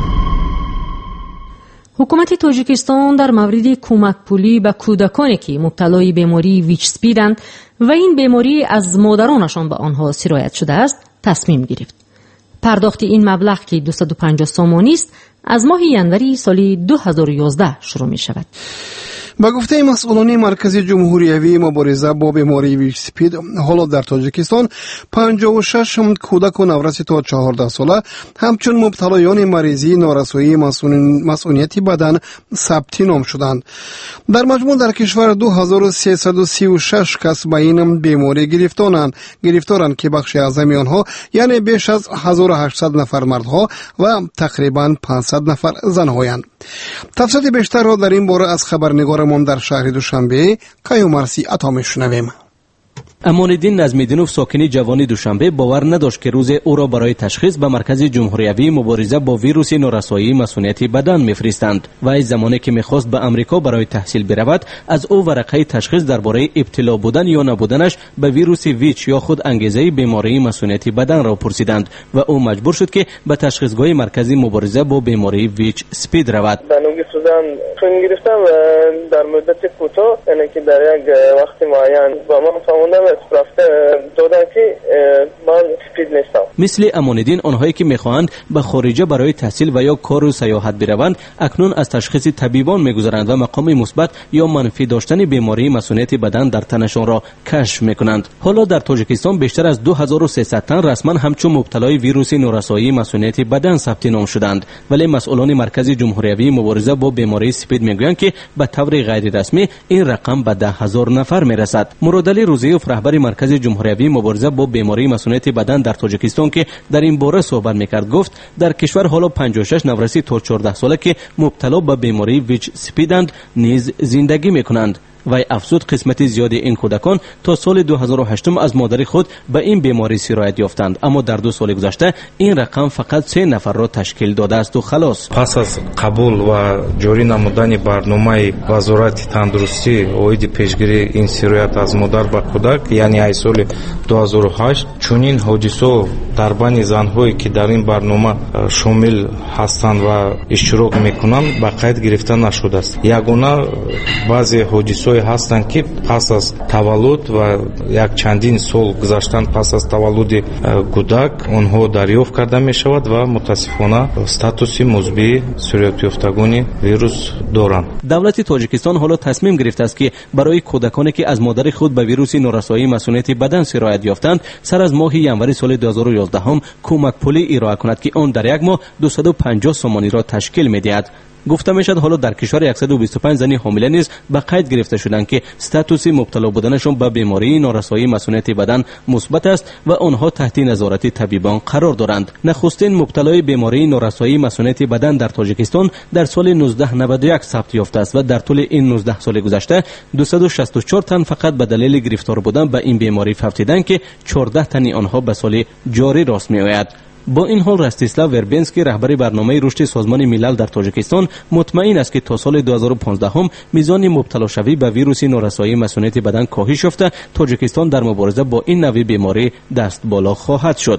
حکومت تاجیکستان در مورد کمک پولی به کودکانی که مبتلای بیماری ویچ اسپیدند و این بیماری از مادرانشان به آنها سرایت شده است تصمیم گرفت. پرداخت این مبلغ که دویست و پنجاه سامانی است از ماه ینوری سال دو هزار و یازده شروع می شود. با گفته مسئولان مرکز جمهوریوی مبارزه با بیماری ویچ اسپید، حالا در تاجیکستان پنجاه و شش کودک و نورس تا چهارده ساله همچون مبتلایان مریضی نارسایی مسئولیت بدن ثبت نام شدند. در مجموع در کشور دو هزار و سیصد و سی و شش کس به این بیماری گرفتارند گرفتارند که بخش اعظم آنها یعنی بیش از هزار و هشتصد نفر مردها و تقریبا پانصد نفر زنهایند. تفصیل بیشتر را در این باره از خبرنگارمان در شهر دوشنبه کیومرسی عطا می‌شنویم. امان‌الدین نظمی‌دینوف ساکن جوان دوشنبه باور نداشت که روز او را برای تشخیص به مرکز جمهوریوی مبارزه با ویروس نارسایی مسئولیت بدن می‌فرستند و از زمانی که می‌خواست به آمریکا برای تحصیل برود از او ورقه تشخیص درباره ابتلا بودن یا نبودنش به ویروس ویچ یا خود انگیزه بیماری مسئولیت بدن را پرسیدند و او مجبور شد که به تشخیصگاه مرکزی مبارزه با بیماری ویچ اسپید رود. سودان فیلم گرفتم در مدت کوتاه، یعنی که در یک وقت معین با من فهموندم سپرافته دادن که من سپید نیستم. مثل امان‌الدین آنهایی که میخواهند به خارجه برای تحصیل و یا کار و سیاحت بروند اکنون از تشخیص طبیبان میگذرند و مقام مثبت یا منفی داشتن بیماری مسئولیت بدن در تنشان را کشف میکنند. حالا در تاجیکستان بیشتر از دو هزار و سیصد تن رسما همچون مبتلای ویروس نورسایی مسئولیت بدن ثبت نام شدند، ولی مسئولان مرکز جمهوری مبارزه با بیماری سپید میگویند که به طور غیر رسمی این رقم به ده هزار نفر میرسد. مرادعلی روزیوف رهبر مرکز جمهوری مبارزه با بیماری مسئولیت بدن در تاجیکستان که در این باره صحبت میکرد گفت در کشور حالا پنجاه و شش نورسی تا چهارده ساله که مبتلا به بیماری ویچ سپیدند نیز زندگی میکنند. و افزود قسمت زیادی این کودکان تا سال دو هزار و هشت از مادر خود به این بیماری سرایت یافتند، اما در دو سال گذشته این رقم فقط سه نفر را تشکیل داده است و خلاص. پس از قبول و جاری نمودن برنامه وزارت تندرستی اوید پیشگیری این سرایت از مادر به کودک یعنی ای سال دو هزار و هشت چنین حادثه در بین زنهایی که در این برنامه شامل هستند و اشتراک میکنند به قید گرفته نشده است. یگانه بعضی حادثه هستند که پس از تولد و یک چندین سال گذشتن پس از تولد کودک آنها دریافت کرده می شود و متاسفانه استاتوس مثبت سرایت یافتگان ویروس دارند. دولت تاجیکستان حالا تصمیم گرفته است که برای کودکانی که از مادر خود به ویروس نورسایی مسئولیت بدن سرایت یافتند سر از ماه ینوری سال دو هزار و یازده هم کمک پولی ارائه کند که آن در یک ماه دویست و پنجاه سومانی را تشکیل می دهد. گفته میشد حالا در کشور صد و بیست و پنج زنی حامله نیز به قید گرفته شدند که استاتوس مبتلا بودنشان به بیماری نورسایی مسئولیت بدن مثبت است و آنها تحت نظارت طبیبان قرار دارند. نخستین مبتلای بیماری نورسایی مسئولیت بدن در تاجیکستان در سال نوزده نود و یک ثبت یافته است و در طول این نوزده سال گذشته دویست و شصت و چهار تن فقط به دلیل گرفتار بودن به این بیماری فوتیدند که چهارده تن آنها به سال جاری راست میآید. با این حال رستیسلاو وربنسکی رهبر برنامه رشد سازمان ملل در تاجیکستان مطمئن است که تا سال دو هزار و پانزده هم میزان مبتلا شوی به ویروس نورسایی مسئولیت بدن کاهش یافته تاجیکستان در مبارزه با این نوع بیماری دست بالا خواهد شد.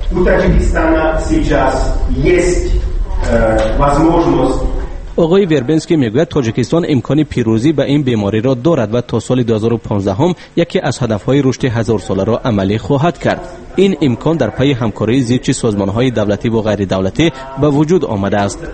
آقای وربنسکی میگوید تاجیکستان امکان پیروزی به این بیماری را دارد و تا سال دو هزار و پانزده هم یکی از هدفهای رشد هزار ساله را عملی خواهد کرد. این امکان در پی همکاری زیرچ سازمان‌های دولتی و غیر دولتی به وجود آمده است.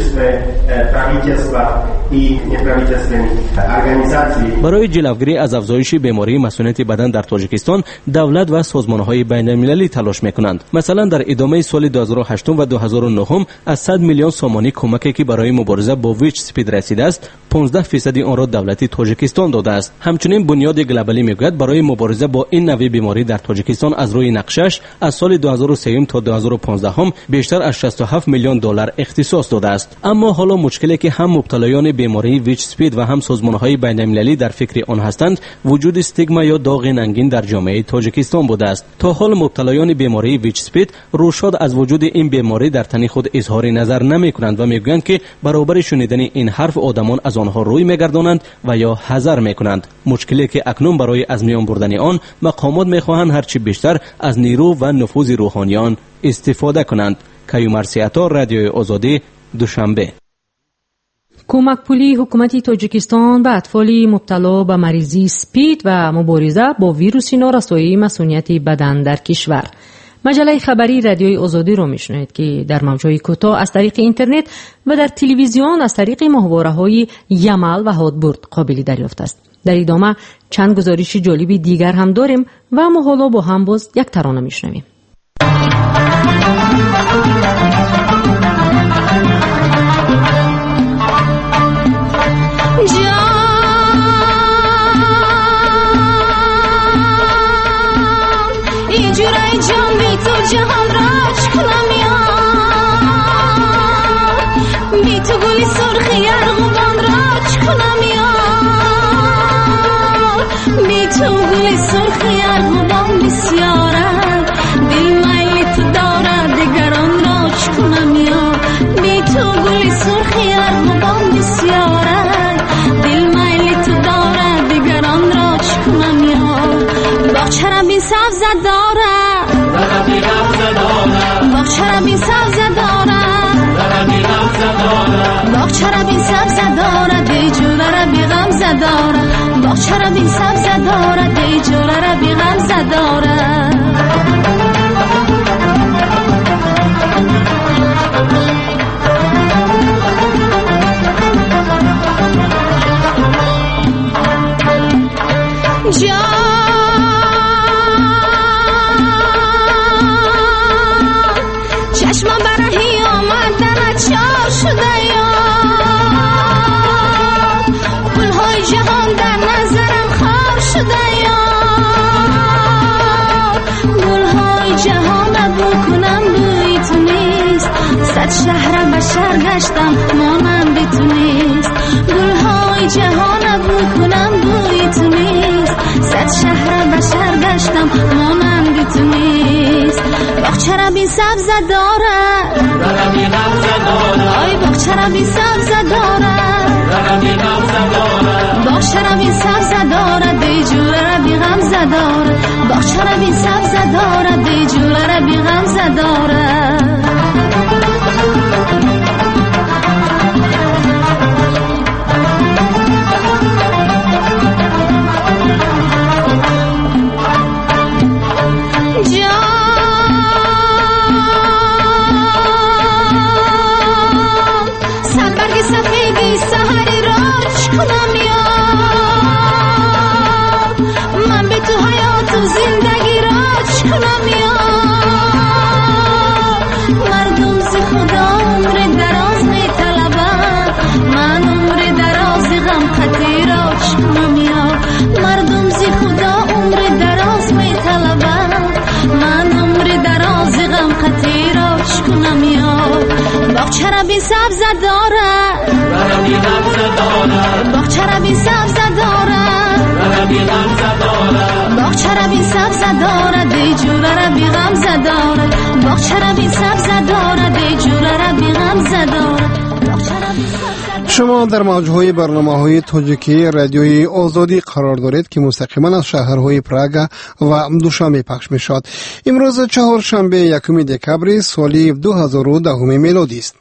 برای جلوگیری از افزایش بیماری مسئولیت بدن در تاجیکستان دولت و سازمان‌های بین‌المللی تلاش می‌کنند. مثلا در ادامه سال دو هزار و هشت و دو هزار و نه هم از صد میلیون سومانی کمکی که برای مبارزه با ویچ سپید رسیده است پانزده درصد آن را دولت تاجیکستان داده است. همچنین بنیاد گلوبالی میگوید برای مبارزه با این نوع بیماری در تاجیکستان از روی نقشش از سال دو هزار و سه تا دو هزار و پانزده هم بیشتر از شصت و هفت میلیون دلار اختصاص داده است. اما حالا مشکلی که هم مبتلایان بیماری ویچ سپید و هم سازمان‌های بین‌المللی در فکر آن هستند وجود استیگما یا داغ ننگین در جامعه تاجیکستان بوده است. تا حال مبتلایان بیماری ویچ سپید روشاد از وجود این بیماری در تن خود اظهار نظر نمی‌کنند و میگویند که برابر شنیدن این حرف آدمان از آنها روی میگردانند و یا حذر میکنند. مشکلی که اکنون برای از میان بردن آن مقامات میخواهند هرچی بیشتر از نیرو و نفوذ روحانیان استفاده کنند. کیومرث عطا، رادیوی آزادی، دوشنبه. کمک پولی حکومت تاجیکستان به اطفال مبتلا به مریضی سپید و مبارزه با ویروس نورسایی مسئولیت بدن در کشور. مجله خبری رادیوی آزادی رو میشنوید که در موجهای کوتاه از طریق اینترنت و در تلویزیون از طریق ماهواره‌های یمل و هادبورد قابل دریافت است. در ادامه چند گزارش جالبی دیگر هم داریم و ما حالا با هم باز یک ترانه میشنویم. جهان راج کنم یا بی تو گلی سرخی ارغوان راج کنم یا بی تو گلی سرخی ارغوان بسیارد دل میلی تو دارد دیگران راج کنم یا بی تو گلی سرخی ارغوان بسیارد دل میلی تو دارد دیگران راج کنم یا باغچه را بی سبزه دارد باغچه را بی سبزه دارد باغچه را بی سبزه دارد دی جوله را بی غمزه دارد باغچه را بین سبزه دارد ای جوره را بی غمزه دارد چشم برهی آمدن چار شده یا گلهای جهان در نظرم خار شده یا گلهای جهان بکنم بوی تو نیست صد شهر بشر گشتم مانند تو نیست گلهای جهان بکنم بوی تو نیست صد شهر بشر گشتم مانند تو نیست باغچه را بی سبزه دارد آی باغچه را بی سبزه دارد باغچه را بی سبزه دارد ای جوره را بی غمزه دارد باغچه را بی سبزه دارد ای جوره را بی غمزه دارد باغچه را بی سبزه دارد باغچه را بی سبزه دارد باغچه را بی سبزه دارد ای جوره را بی غمزه دارد باغچه را بی سبزه دارد ای جوره را بی غمزه دارد. شما در موجهای برنامه‌های تاجیکی رادیوی آزادی قرار دارید که مستقیما از شهرهای پراگ و دوشنبه پخش می‌شود. امروز چهارشنبه یکم دکبر سال دو هزار و ده میلادی است.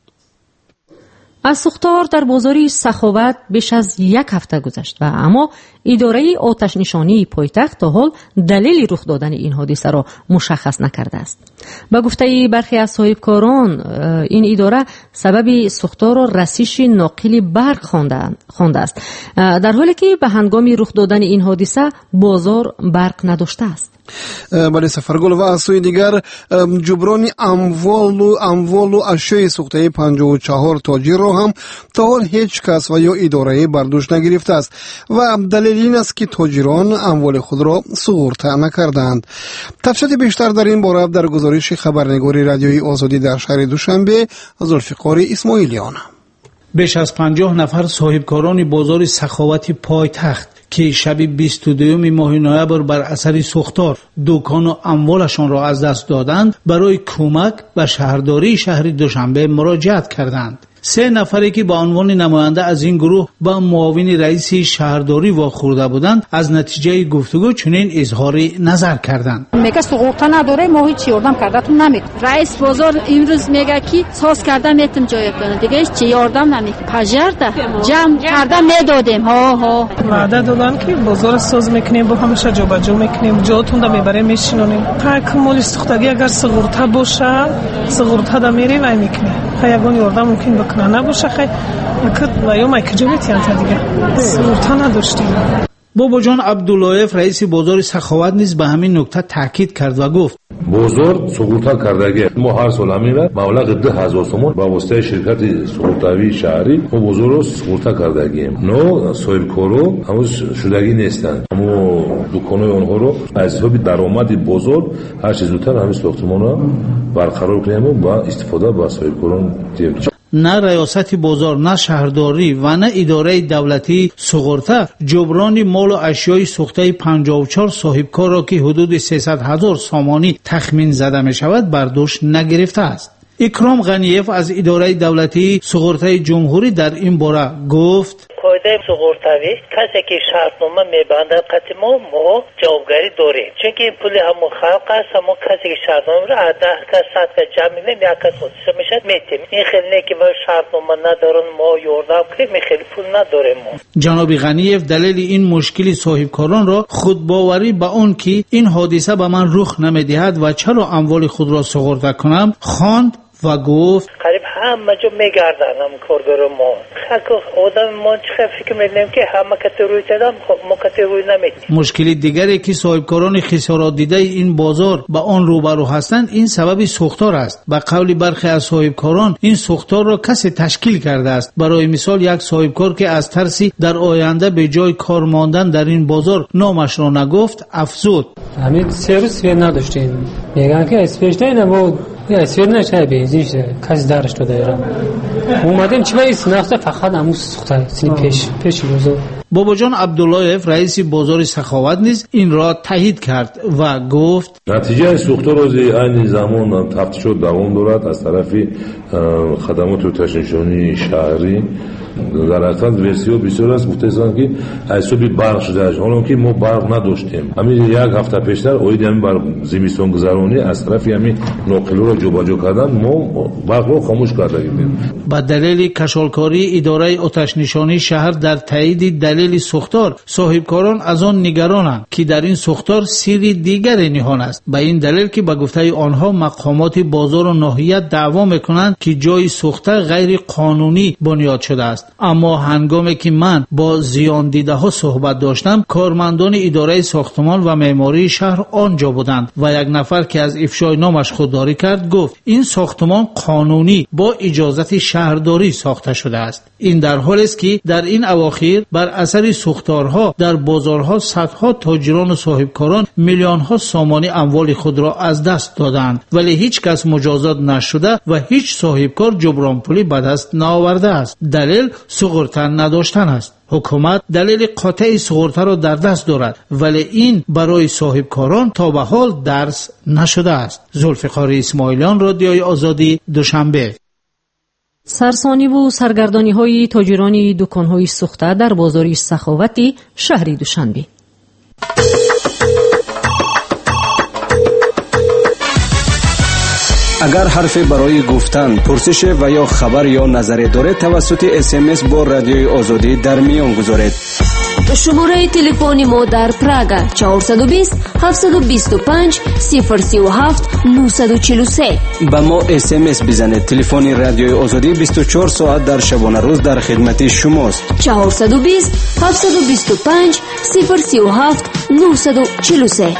از سوختار در بازاری سخاوت بیش از یک هفته گذشت و اما اداره آتش نشانی پایتخت تا حال دلیل رخ دادن این حادثه را مشخص نکرده است. با گفته برخی از صاحبکاران این اداره سبب سوختار و رسیش ناقل برق خوانده است، در حالی که به هنگام رخ دادن این حادثه بازار برق نداشته است. بله سفرگل و از سوی دیگر جبران اموال و اموال و اشیاء سوخته پنجاه و چهار تاجر را هم تا حال هیچ کس و یا اداره برداشت نگرفته است و دلیل این است که تاجران اموال خود را سپرده نکردند. تفصیل بیشتر در این باره در گزارش خبرنگار رادیوی آزادی در شهر دوشنبه ذوالفقار اسماعیلیان. بیش از پنجاه نفر صاحبکاران بازار سخاوت پایتخت که شب بیست و دو ماه نوامبر بر اثر سوختار دکان و اموالشان را از دست دادند برای کمک به شهرداری شهر دوشنبه مراجعت کردند. سه نفری که با عنوان نماینده از این گروه با معاون رئیس شهرداری واخورده بودند از نتیجه گفتگو چنین اظهار نظر کردند. میگه سقوطا نداره، ما هیچ یاردم کردتون نمیکنیم. رئیس بازار امروز میگه که ساز کرده میتم جایتون، دیگه هیچ یاردم نمیکنیم. پژرده جمع کرده میدادیم. ها ها وعده دادن که بازار ساز میکنیم، با همش جا به جا میکنیم، جاتون رو میبریم میشینونیم. تکمل سوختگی اگر سقوطا باشه سقوطا دا میری و میکنیم. خیلی یاردم ممکن بکنه نباشه، خیلی و یا مکجویت یانتا دیگه سقوطا نداشتیم. بابا جان عبداللهیف رئیس بازار سخاوت نیز به همین نکته تاکید کرد و گفت بازار سقوطا کردگی ما هر سال همینا مبلغ ده هزار تومان با واسطه شرکت سقوطاوی شهری ما بازار رو سقوطا کردگیم. نو صاحبکارو همون شدگی نیستند، اما دکانای اونها رو از حساب درآمد بازار هر چه زودتر همین ساختمان رو برقرار کنیم و با استفاده با صاحبکاران دیم. نه ریاست بازار، نه شهرداری و نه اداره دولتی سقورته جبران مال و اشیای سوخته پنجاه و چهار صاحبکار را که حدود سیصد هزار سامانی تخمین زده می شود برداشت نگرفته است. اکرام غنیف از اداره دولتی سقورته جمهوری در این باره گفت قاعده سقورتوی کسی که شرطنامه میبنده قطعی ما ما جوابگری داریم، چون که این پول همون خلق است، همون کسی که شرطنامه رو از ده کس صد کس جمع می‌کنیم یک کس متصل میشه میتیم. این خیلی نه که ما شرطنامه ندارن ما یوردم کنیم، این خیلی پول نداریم ما. جناب غنیف دلیل این مشکلی صاحبکاران را خود باوری به اون که این حادثه به من رخ نمیدهد و چرا اموال خود را سقورت کنم خواند و گفت قریب همه جا میگردن هم کارگر ما خلق آدم ما چه فکر میدنیم که همه کتی روی تدم ما کتی روی نمیدیم. مشکل دیگری که صاحبکاران خسارات دیده این بازار با آن روبرو هستند این سبب سوختار است. به قول برخی از صاحبکاران این سوختار را کسی تشکیل کرده است. برای مثال یک صاحبکار که از ترسی در آینده به جای کار ماندن در این بازار نامش را نگفت افزود: همین سه روز فیل نداشتیم، میگن که اسپیش نه نبود یا اسفیر نشه بیزیش کسی درش داده ایران اومدیم چی باید سنخته فقط همون سخته سنی پیش پیش روزو. بابا جان عبداللهیف رئیس بازار سخاوت نیز این را تایید کرد و گفت نتیجه سوخته روزی این زمان تفتیش دوام دارد از طرف خدمات تشنشانی شهری. در حقیقت ورسیو بسیار است گفتن که ایسوبی برق شده است، حالا که ما برق نداشتیم. همین یک هفته پیشتر اوید همین بر زمستون گذرانی از طرف همین ناقل را جابجا کردن ما برق را خاموش کرده بودیم. با دلیل کشالکاری اداره آتش نشانی شهر در تایید دلیل سوختار صاحبکاران از آن نگرانند که در این سوختار سری دیگر نهان است. به این دلیل که به گفته آنها مقامات بازار و ناحیه دعوا میکنند که جای سوخته غیر قانونی بنیاد شده است. اما هنگامی که من با زیان دیده ها صحبت داشتم کارمندان اداره ساختمان و معماری شهر آنجا بودند و یک نفر که از افشای نامش خودداری کرد گفت این ساختمان قانونی با اجازت شهرداری ساخته شده است. این در حالی است که در این اواخر بر اثر سوختارها در بازارها صدها تاجران و صاحبکاران میلیون ها سامانی اموال خود را از دست دادند ولی هیچ کس مجازات نشده و هیچ صاحبکار جبران پولی به دست نآورده است. دلیل سقورتن نداشتن است. حکومت دلیل قاطع سقورت را در دست دارد ولی این برای صاحبکاران تا به حال درس نشده است. ذوالفقار اسماعیلیان، رادیوی آزادی، دوشنبه. سرسانی و سرگردانی های تاجران دکان های سوخته در بازار سخاوتی شهر دوشنبه. اگر حرفی برای گفتن، پرسش و یا خبر یا نظری دارید توسط اس ام اس با رادیوی آزادی در میان گذارید. شماره تلفنی ما در پراگ چهارصد و بیست هفتصد و بیست و پنج صفر سی و هفت نهصد و چهل و سه. با ما اس ام اس بزنید. تلفن رادیوی آزادی بیست و چهار ساعت در شبانه روز در خدمت شماست. چهارصد و بیست هفتصد و بیست و پنج صفر سی و هفت نهصد و چهل و سه.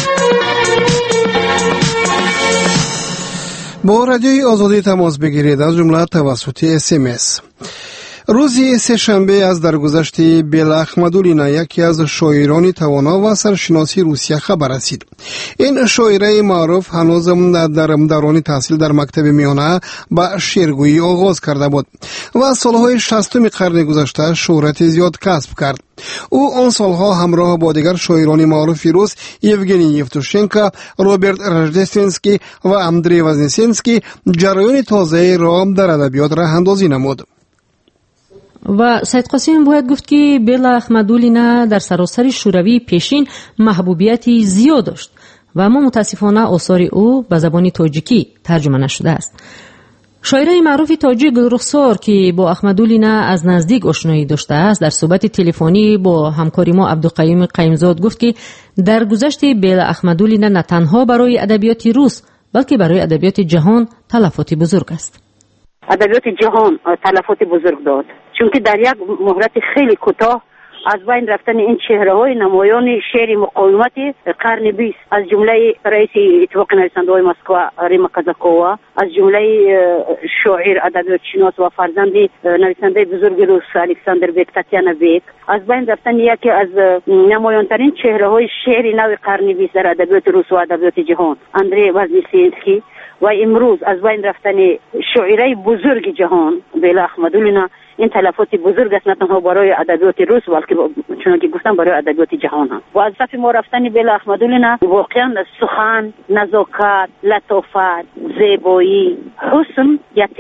با رادیوی آزادی تماس بگیرید از جمله توسط اس ام اس. روزی سه شنبه از درگذشت بیلا احمدولینا یکی از شاعران توانا و سرشناسی روسیه خبر رسید. این شاعره معروف هنوز در دوران تحصیل در مکتب میانه با شعرگویی آغاز کرده بود و سالهای شصتم قرن گذشته شهرت زیاد کسب کرد. او آن سالها همراه با دیگر شاعران معروف روس یوگنی یفتوشنکو، روبرت رژدستوینسکی و اندری وزنسینسکی جریان تازه را در ادبیات راه اندازی نمود. و سید قاسم باید گفت که بیلا احمدولینا در سراسر شوروی پیشین محبوبیتی زیاد داشت و اما متاسفانه آثار او به زبان تاجیکی ترجمه نشده است. شاعره معروف تاجیک گلرخسار که با احمدولینا از نزدیک آشنایی داشته است در صحبت تلفنی با همکاری ما عبدالقیوم قیمزاد گفت که در گذشت بیلا احمدولینا نه تنها برای ادبیات روس بلکه برای ادبیات جهان تلفاتی بزرگ است. ادبیات جهان تلفات بزرگ داد چون که در یک مهلت خیلی کوتاه از بین رفتن این چهره‌های نمایان شعر مقاومت قرن بیست از جمله رئیس اتفاق نویسنده‌های مسکو ریما کازاکووا، از جمله شاعر ادبیات شناس و فرزند نویسنده بزرگ روس الکساندر بیک تاتیانا بیک، از بین رفتن یکی از نمایان‌ترین چهره‌های شعر نو قرن بیست در ادبیات روس و ادبیات جهان اندری وزنسینسکی و امروز از بین رفتن شاعره بزرگ جهان بیلا احمدولینا این تلفات بزرگ است نه تنها برای ادبیات روس بلکه چون که گفتم برای ادبیات جهان هم. و از صف ما رفتن بیلا احمدولینا واقعا سخن، نزاکت، لطافت، زیبایی، حسن یتیما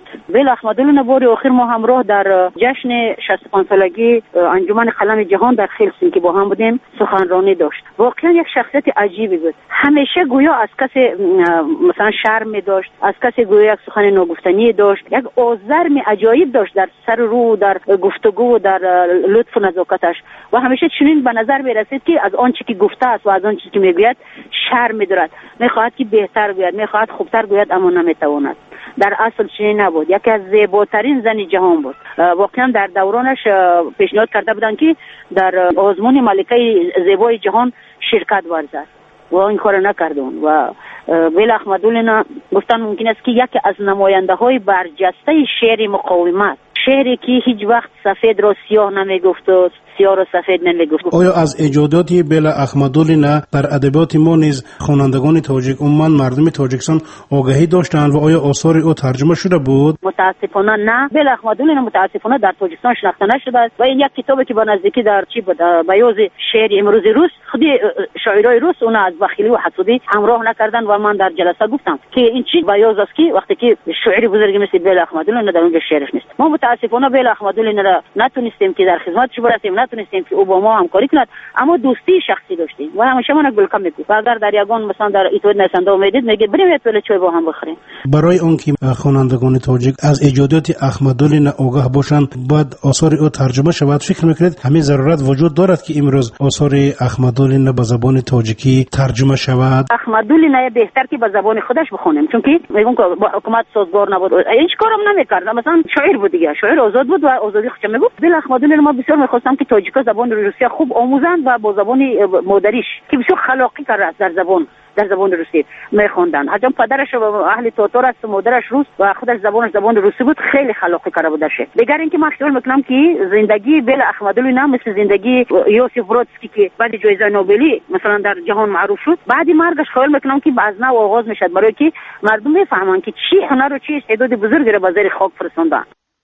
بیل احمدلو نباری آخر ما همراه در جشن شصت و پنج سالگی انجمن قلم جهان در هلسینکی با هم بودیم سخنرانی داشت. واقعا یک شخصیت عجیبی بود. همیشه گویا از کسی مثلا شرم داشت، از کسی گویا یک سخن ناگفتنی داشت، یک آزرم عجایب داشت در سر رو، در گفتگو و در لطف و نزاکتش و همیشه چنین به نظر می رسید که از آنچه که گفته است و از آنچه که میگوید شرم می‌دارد، می‌خواهد که بهتر گوید، می‌خواهد خوبتر گوید اما نمی‌تواند. در اصل چنین نبود. یکی از زیباترین زن جهان بود. واقعا در دورانش پیشنهاد کرده بودند که در آزمون ملکه زیبای جهان شرکت ورزد و این کار نکردون و بیل احمدلو گفتن ممکن است که یکی از نماینده‌های برجسته شعر مقاومت، شعری که هیچ وقت سفید را سیاه نمیگفت و سیاه را سفید نمیگفت. آیا از ایجادات بیل احمدلو در ادبیات ما نیز خوانندگان تاجیک عموما مردم تاجیکستان آگاهی داشتند و آیا آثار او ترجمه شده بود؟ متاسفانه نه. بیل احمدلو متاسفانه در تاجیکستان شناخته نشده است و این یک کتابی که با نزدیکی در چی بود بیاض شعر امروز روس خودی شاعرای روس اون از بخیلی و حسودی همراه نکردن و من در جلسه گفتم که این چی بیاض است که وقتی که شاعری بزرگی مثل بیل احمدلو در اونجا شعرش نیست. ما متاسفانه بیل احمدلو را نتونستیم که در خدمتش برسیم، نتونستیم که او با ما همکاری کند، اما دوستی شخصی داشتیم و همیشه من گلکم میگفت و اگر در یگان مثلا در ایتود نسنده اومدید میگه بریم یه پله چای با هم بخوریم. برای آنکه خوانندگان تاجیک از ایجادات احمدلو آگاه باشند بعد آثار او ترجمه شود، فکر میکنید همین ضرورت وجود دارد که امروز آثار احمدلو به زبان تاجیکی ترجمه شود؟ احمدلو نه بهتر که به زبان خودش بخونیم، چون که میگم که با حکومت سازگار نبود، هیچ کارم نمیکرد، مثلا شاعر بود دیگه، شاعر آزاد بود و آزادی خودش میگفت. بیل احمدلو ما بسیار میخواستم که تاجیکا زبان روسی خوب آموزند و با زبان مادریش که بسیار خلاقی کرد در زبان در زبان روسی میخوندن. حتی پدرش اهل تاتار است، مادرش روس و خودش زبانش زبان روسی بود، خیلی خلاقی کرده بودش. دیگر اینکه من خیال میکنم که زندگی بیل احمدلو نه مثل زندگی یوسف برودسکی که بعد جایزه نوبلی مثلا در جهان معروف شد، بعد مرگش خیال میکنم که باز نو آغاز میشد برای که مردم بفهمن که چی هنر و چی استعداد بزرگی را به زیر خاک فرستاندن.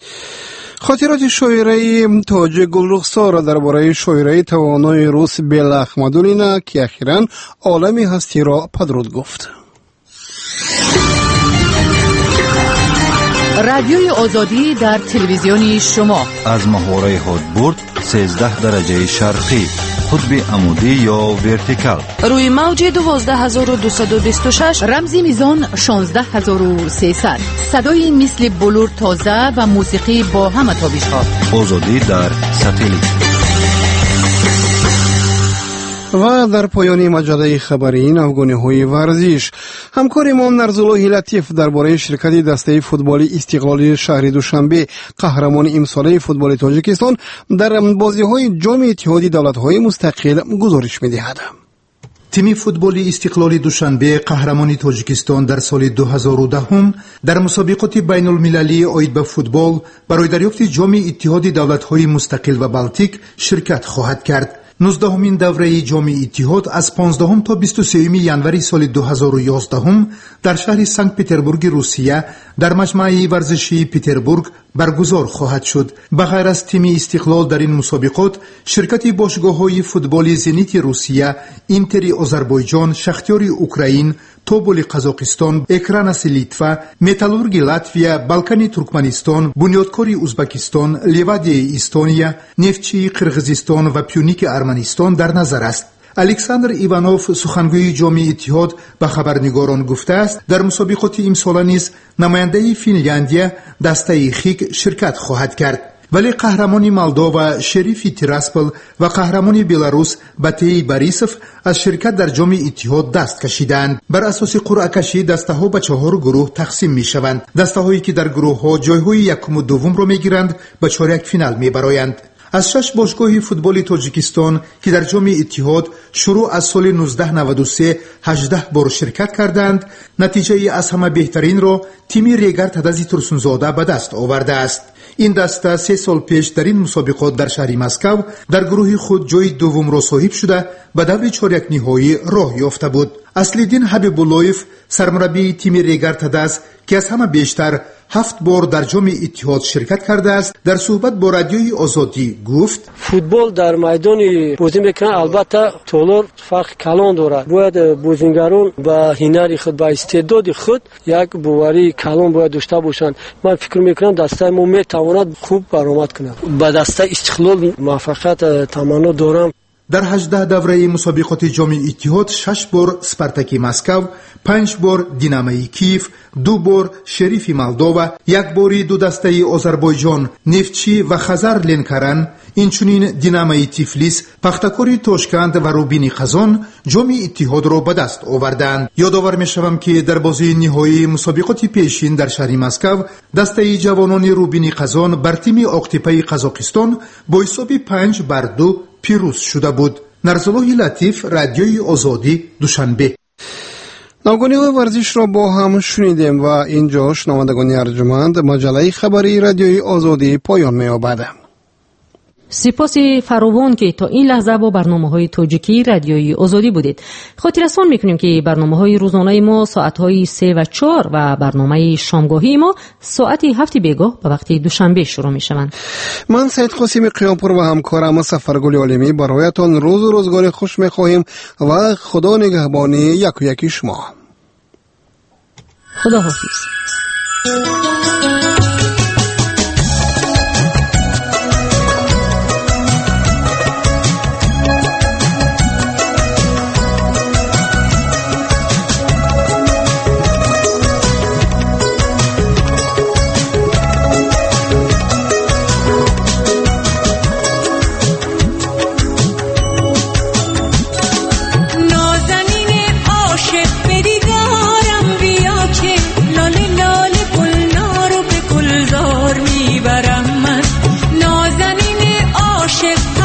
خاطرات شاعری تاجیک گلرخسار را درباره شاعری توانای روس بیل احمدلو که اخیراً عالمی هستی را پدرود گفت. رادیوی آزادی در تلویزیونی شما از محوره هادبورد سیزده درجه شرقی، قطب عمودی یا ورتیکال، روی موج دوازده هزار و دویست و بیست و شش، رمزی میزان شانزده هزار و سیصد، صدای مثل بلور تازه و موسیقی با همه تابش‌ها. آزادی در ساتلیت. و در پایان مجله خبری افغانی‌های ورزش، همکار ما نرزالله لطیف درباره شرکت دسته فوتبال استقلال شهر دوشنبه قهرمان امساله فوتبال تاجیکستان در بازی‌های جام اتحاد دولت‌های مستقل گزارش می‌دهد. تیم فوتبال استقلال دوشنبه قهرمان تاجیکستان در سال دو هزار و ده در مسابقات بین المللی عاید به فوتبال برای دریافت جام اتحاد دولت‌های مستقل و بالتیک شرکت خواهد کرد. نوزدهمین دوره جام اتحاد از پانزدهم تا بیست و سوم ژانویه سال دو هزار و یازده در شهر سنت پتربورگ روسیه در مجمع ورزشی پتربورگ برگزار خواهد شد. بغیر از تیم استقلال در این مسابقات، شرکت باشگاه‌های فوتبال زنیت روسیه، اینتر آذربایجان، شختیار اوکراین، توبول قزاقستان، اکراناس لیتوا، متالورگ لاتویا، بالکانی ترکمنستان، بنیادکاری ازبکستان، لیوادی استونیا، نفتچی قرغیزستان و پیونیک ارمنستان در نظر است. الکساندر ایوانوف سخنگوی جام اتحاد به خبرنگاران گفته است در مسابقات امسال نیز نماینده فنلاندیا دسته خیک شرکت خواهد کرد. ولی قهرمان مالدووا شریف تیراسپل و قهرمان بلاروس باتیی باریسوف از شرکت در جام اتحاد دست کشیدند. بر اساس قرعه کشی دسته ها به چهار گروه تقسیم می شوند. دسته هایی که در گروه ها جای های یکم و دوم را می گیرند به چهارک فینال می برآیند. از شش باشگاه فوتبال تاجیکستان که در جام اتحاد شروع از سال نوزده نود و سه هجده بار شرکت کردند، نتیجه از همه بهترین را تیم ریگر تدزی ترسونزاده به دست آورده است. این دسته سه سال پیش در این مسابقات در شهر مسکو در گروه خود جای دوم را صاحب شده به دور چهارک نهایی راه یافته بود. اصلیدین حبیب‌اللهیف سرمربی تیم ریگر تدس که از همه بیشتر هفت بار در جام اتحاد شرکت کرده است در صحبت با رادیوی آزادی گفت فوتبال در میدان بازی میکنن، البته طولر فرق کلان دارد. باید بازیگران با هنر خود با استعداد خود یک باوری کلان باید داشته باشند. من فکر میکنم دسته ما میتواند خوب برآمد کنه. با دسته استقلال موفقیت تمنا دارم. در هجده دوره مسابقات جام اتحاد شش بار سپارتاکی مسکو، پنج بار دیناموی کیف، دو بار شریف مولداوا، یک باری دو دسته آذربایجان نفتچی و خزر لنکران، اینچنین دیناموی تیفلیس، پختکوری توشکند و روبینی قزان جام اتحاد را به دست آوردند. یادآور میشوم که در بازی نهایی مسابقات پیشین در شهر مسکو دسته جوانان روبینی قزان بر تیم آقتپه قزاقستان با حساب پنج بر دو پیروز شده بود. نرزالله لطیف، رادیوی آزادی، دوشنبه. نوگانی ورزش را با هم شنیدیم و اینجا شنوندگان ارجمند مجله خبری رادیوی آزادی پایان می‌یابد. سپاس فراوان که تا این لحظه با برنامه‌های تاجیکی رادیوی آزادی بودید. خاطررسان می‌کنیم که برنامه‌های روزانه ما ساعت‌های سه و چهار و برنامه شامگاهی ما ساعت هفت بیگاه به وقت دوشنبه شروع می‌شوند. من سید قاسمی قیامپور و همکارم سفرگل عالمی برایتان روز و روزگار خوش می‌خواهیم و خدا نگهبان یک و یکی شما. خدا حافظ. نازنین عاشق